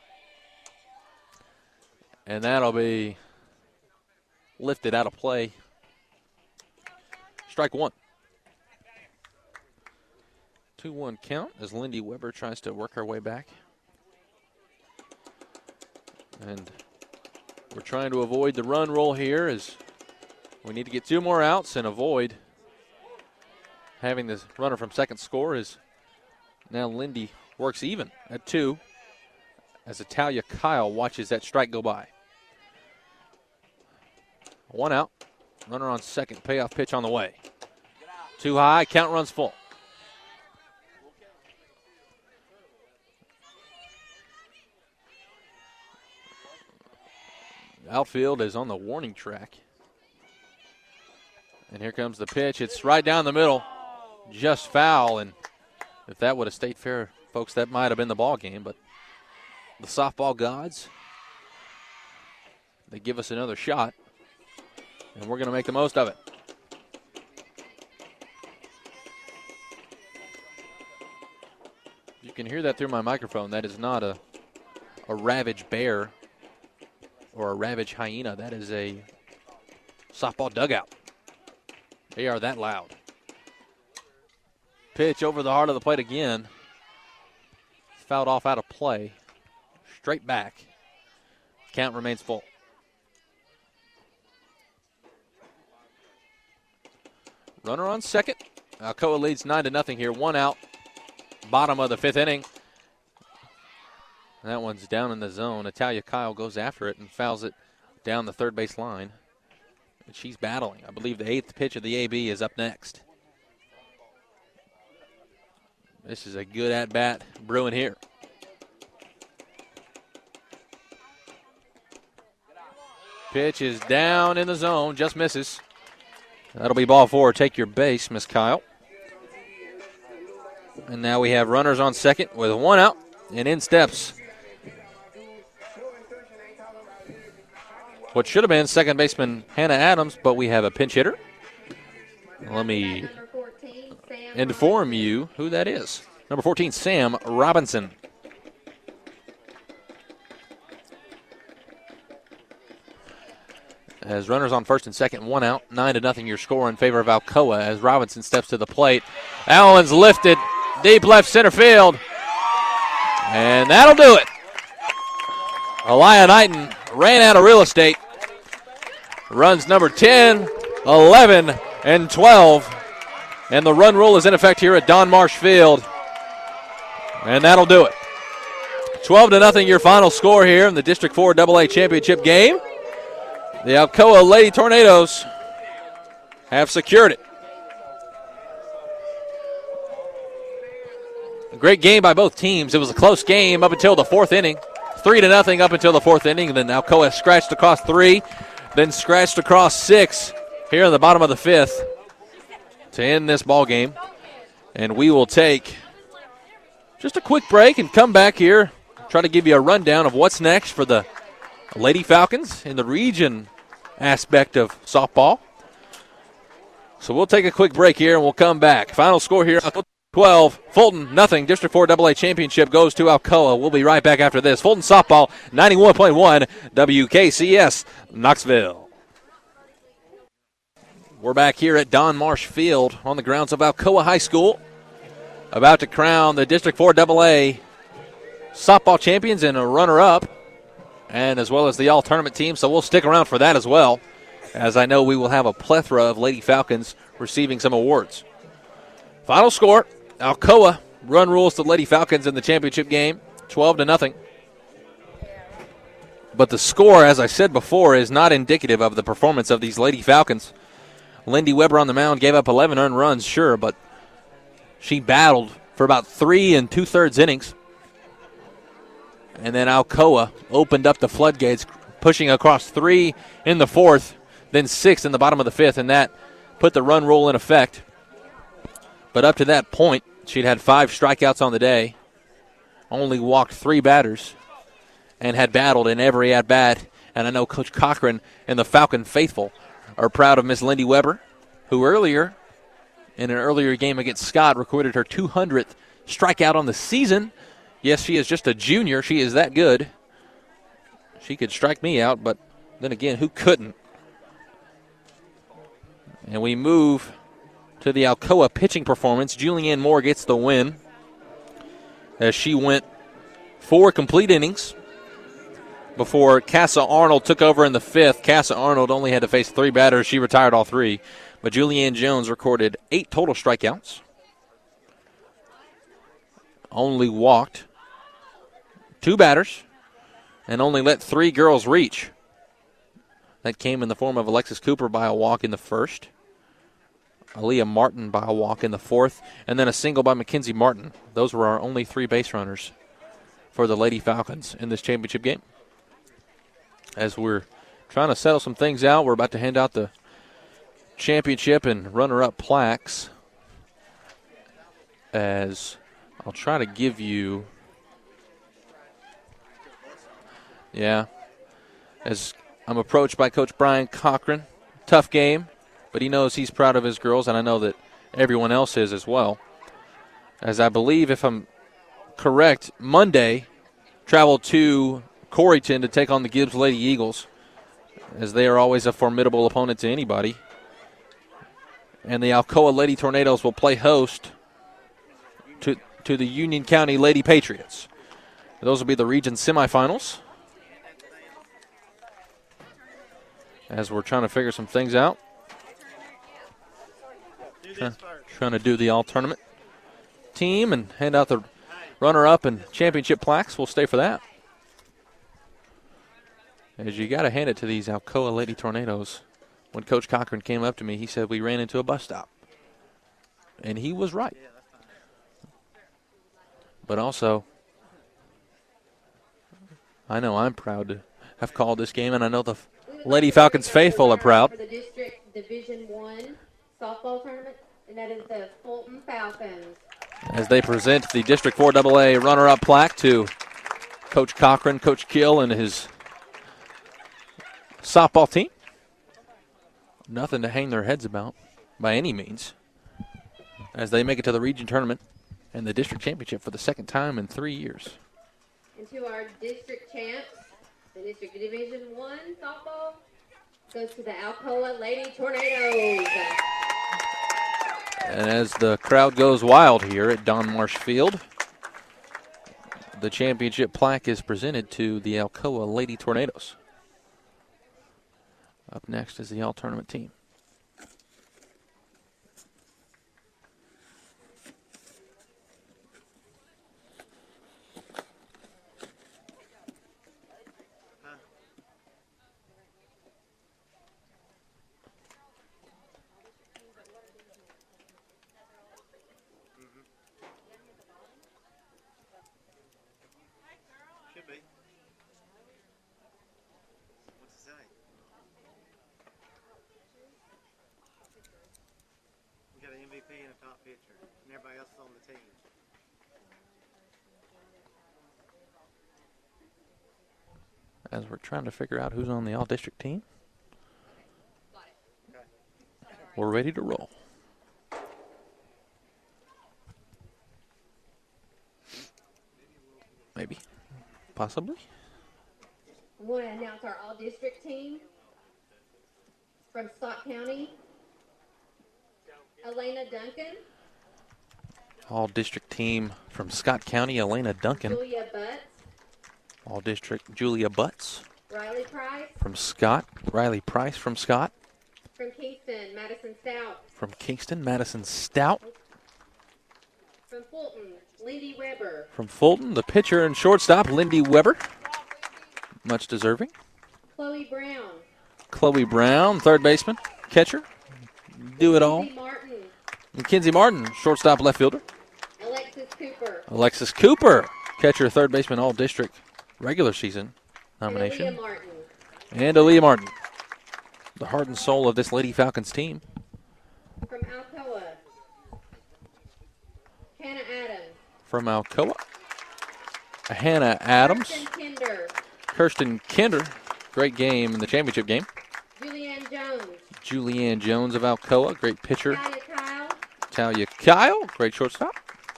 And that'll be lifted out of play. Strike 1. 2-1 count as Lindy Weber tries to work her way back. And we're trying to avoid the run roll here as we need to get 2 more outs and avoid having this runner from second score. As now Lindy works even at 2 as Italia Kyle watches that strike go by. 1 out, runner on second, payoff pitch on the way. Too high, count runs full. Outfield is on the warning track. And here comes the pitch. It's right down the middle, just foul. And if that would have stayed fair, folks, that might have been the ball game. But the softball gods, they give us another shot. And we're going to make the most of it. You can hear that through my microphone. That is not a ravaged bear or a ravaged hyena. That is a softball dugout. They are that loud. Pitch over the heart of the plate again. Fouled off out of play. Straight back. Count remains full. Runner on second. Alcoa leads 9-0 here. 1 out. Bottom of the 5th inning. That one's down in the zone. Italia Kyle goes after it and fouls it down the third base line. But she's battling. I believe the 8th pitch of the AB is up next. This is a good at-bat brewing here. Pitch is down in the zone, just misses. That'll be ball 4. Take your base, Miss Kyle. And now we have runners on second with 1 out, and in steps what should have been second baseman Hannah Adams, but we have a pinch hitter. Let me inform you who that is. Number 14, Sam Robinson. As runners on first and second, 1 out, 9-0 your score in favor of Alcoa as Robinson steps to the plate. That one's lifted deep left center field, and that'll do it. Aliyah Knighton ran out of real estate. Runs number 10, 11, and 12. And the run rule is in effect here at Don Marsh Field. And that'll do it. 12-0 your final score here in the District 4 AA Championship game. The Alcoa Lady Tornadoes have secured it. A great game by both teams. It was a close game up until the 4th inning. 3-0 up until the 4th inning. And then Alcoa scratched across 3, then scratched across 6 here in the bottom of the 5th to end this ball game. And we will take just a quick break and come back here, try to give you a rundown of what's next for the Lady Falcons in the region aspect of softball. So we'll take a quick break here and we'll come back. Final score here, 12, Fulton nothing. District 4 AA Championship goes to Alcoa. We'll be right back after this. Fulton softball, 91.1 WKCS, Knoxville. We're back here at Don Marsh Field on the grounds of Alcoa High School, about to crown the District 4 AA softball champions and a runner-up, and as well as the all-tournament team, so we'll stick around for that as well, as I know we will have a plethora of Lady Falcons receiving some awards. Final score, Alcoa run rules the Lady Falcons in the championship game, 12-0. But the score, as I said before, is not indicative of the performance of these Lady Falcons. Lindy Weber on the mound gave up 11 earned runs, sure, but she battled for about 3 2/3 innings. And then Alcoa opened up the floodgates, pushing across 3 in the 4th, then 6 in the bottom of the 5th, and that put the run rule in effect. But up to that point, she'd had 5 strikeouts on the day, only walked 3 batters, and had battled in every at-bat. And I know Coach Cochran and the Falcon faithful are proud of Miss Lindy Weber, who earlier, in an earlier game against Scott, recorded her 200th strikeout on the season. Yes, she is just a junior. She is that good. She could strike me out, but then again, who couldn't? And we move to the Alcoa pitching performance. Julianne Moore gets the win as she went 4 complete innings before Cassa Arnold took over in the 5th. Cassa Arnold only had to face 3 batters. She retired all 3. But Julianne Jones recorded 8 total strikeouts. Only walked 2 batters and only let 3 girls reach. That came in the form of Alexis Cooper by a walk in the 1st, Aaliyah Martin by a walk in the 4th, and then a single by Mackenzie Martin. Those were our only 3 base runners for the Lady Falcons in this championship game. As we're trying to settle some things out, we're about to hand out the championship and runner-up plaques. As I'll try to give you, as I'm approached by Coach Brian Cochran. Tough game, but he knows he's proud of his girls, and I know that everyone else is as well. As I believe, if I'm correct, Monday traveled to Coreyton to take on the Gibbs Lady Eagles, as they are always a formidable opponent to anybody. And the Alcoa Lady Tornadoes will play host to the Union County Lady Patriots. Those will be the region semifinals. As we're trying to figure some things out. Trying to do the all-tournament team and hand out the runner-up and championship plaques. We'll stay for that. As you got to hand it to these Alcoa Lady Tornadoes. when Coach Cochran came up to me, he said we ran into a bus stop. And he was right. But also, I know I'm proud to have called this game, and I know the Lady Falcons faithful are proud. For the District Division I softball tournament, and that is the Fulton Falcons. As they present the District 4AA runner-up plaque to Coach Cochran, Coach Kill, and his softball team. Nothing to hang their heads about by any means as they make it to the region tournament and the district championship for the second time in 3 years. And to our district champs, the District Division I softball goes to the Alcoa Lady Tornadoes. And as the crowd goes wild here at Don Marsh Field, the championship plaque is presented to the Alcoa Lady Tornadoes. Up next is the all-tournament team. Should be. What's it say? We got an MVP and a top pitcher, and everybody else is on the team. As we're trying to figure out who's on the all-district team, we're ready to roll. Maybe. Possibly. We want to announce our all-district team from Scott County. Elena Duncan, All-district team from Scott County, Elena Duncan. Julia Butts, All-district Julia Butts Riley Price, from Scott. Riley Price from Scott. from Kingston, Madison Stout, From Kingston, Madison Stout. from Fulton, Lindy Weber, From Fulton, the pitcher and shortstop, Lindy Weber. Much deserving. Chloe Brown, Chloe Brown, third baseman, catcher. Do it all. Lindsay Martin, Mackenzie Martin, shortstop, left fielder. Alexis Cooper, Alexis Cooper, catcher, third baseman, all-district regular season and nomination. Aaliyah Martin. And Aaliyah Martin, the heart and soul of this Lady Falcons team. From Alcoa, Hannah Adams, From Alcoa, Hannah Adams, Kirsten Kinder, Kirsten Kinder, great game in the championship game. Julianne Jones, Julianne Jones of Alcoa, great pitcher. Talia Kyle, Talia Kyle, great shortstop.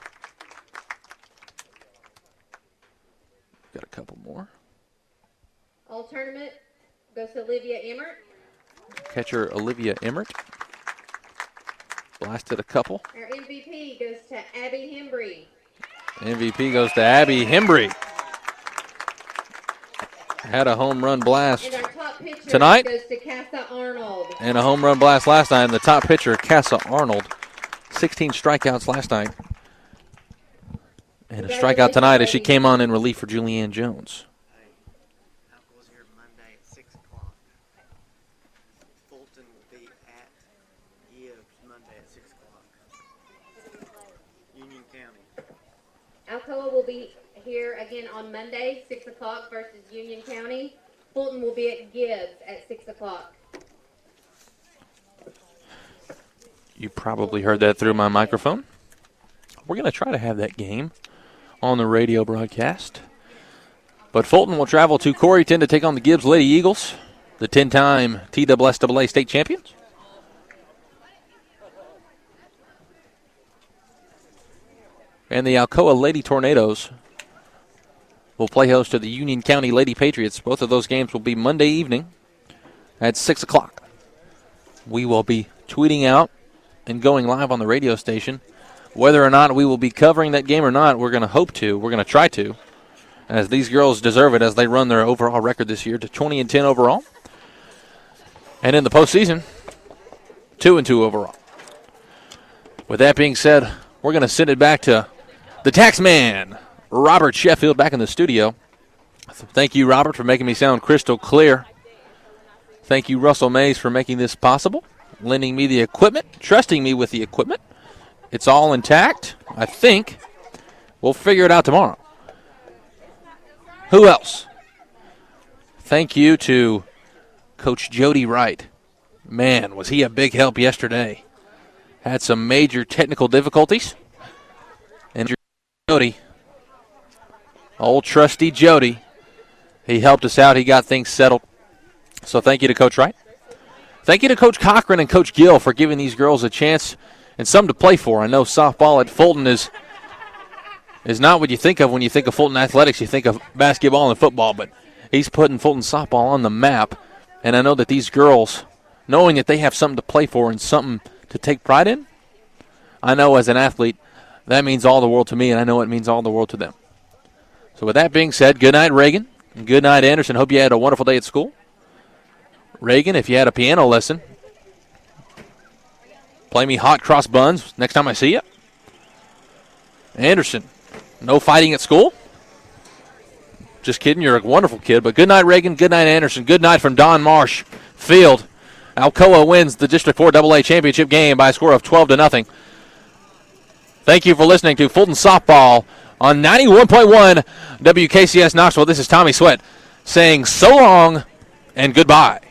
Got a couple more. all tournament goes to Olivia Emmert. Catcher Olivia Emmert. Blasted a couple. Our MVP goes to Abby Hembry. MVP goes to Abby Hembry. Had a home run blast And our top pitcher Tonight? goes to Casa Arnold. and a home run blast last night. And the top pitcher, Casa Arnold, 16 strikeouts last night. And a strikeout tonight as she came on in relief for Julianne Jones. Hey, Alcoa's here Monday at 6 o'clock. Fulton will be at Gibbs Monday at 6 o'clock. Union County. Alcoa will be here again on Monday, 6 o'clock versus Union County. Fulton will be at Gibbs at 6 o'clock. You probably heard that through my microphone. We're going to try to have that game on the radio broadcast. But Fulton will travel to Coreyton to take on the Gibbs Lady Eagles, the 10-time TSSAA state champions. And the Alcoa Lady Tornadoes will play host to the Union County Lady Patriots. Both of those games will be Monday evening at 6 o'clock. We will be tweeting out and going live on the radio station. Whether or not we will be covering that game or not, we're going to hope to. We're going to try to, as these girls deserve it as they run their overall record this year to 20-10 overall. And in the postseason, 2-2 overall. With that being said, we're going to send it back to the Taxman, Robert Sheffield, back in the studio. Thank you, Robert, for making me sound crystal clear Thank you, Russell Mays, for making this possible, lending me the equipment, trusting me with the equipment. It's all intact, I think. We'll figure it out tomorrow. Who else? Thank you to Coach Jody Wright. Man, was he a big help yesterday. Had some major technical difficulties. And Jody, old trusty Jody, he helped us out. He got things settled. So thank you to Coach Wright. Thank you to Coach Cochran and Coach Gill for giving these girls a chance and something to play for. I know softball at Fulton is not what you think of when you think of Fulton Athletics. You think of basketball and football, but he's putting Fulton softball on the map. And I know that these girls, knowing that they have something to play for and something to take pride in, I know as an athlete, that means all the world to me, and I know it means all the world to them. So with that being said, good night, Reagan, and good night, Anderson. Hope you had a wonderful day at school. Reagan, if you had a piano lesson, play me Hot Cross Buns next time I see you. Anderson, no fighting at school? Just kidding, you're a wonderful kid. But good night, Reagan. Good night, Anderson. Good night from Don Marsh Field. Alcoa wins the District 4 AA championship game by a score of 12-0. Thank you for listening to Fulton Softball on 91.1 WKCS Knoxville. This is Tommy Sweat saying so long and goodbye.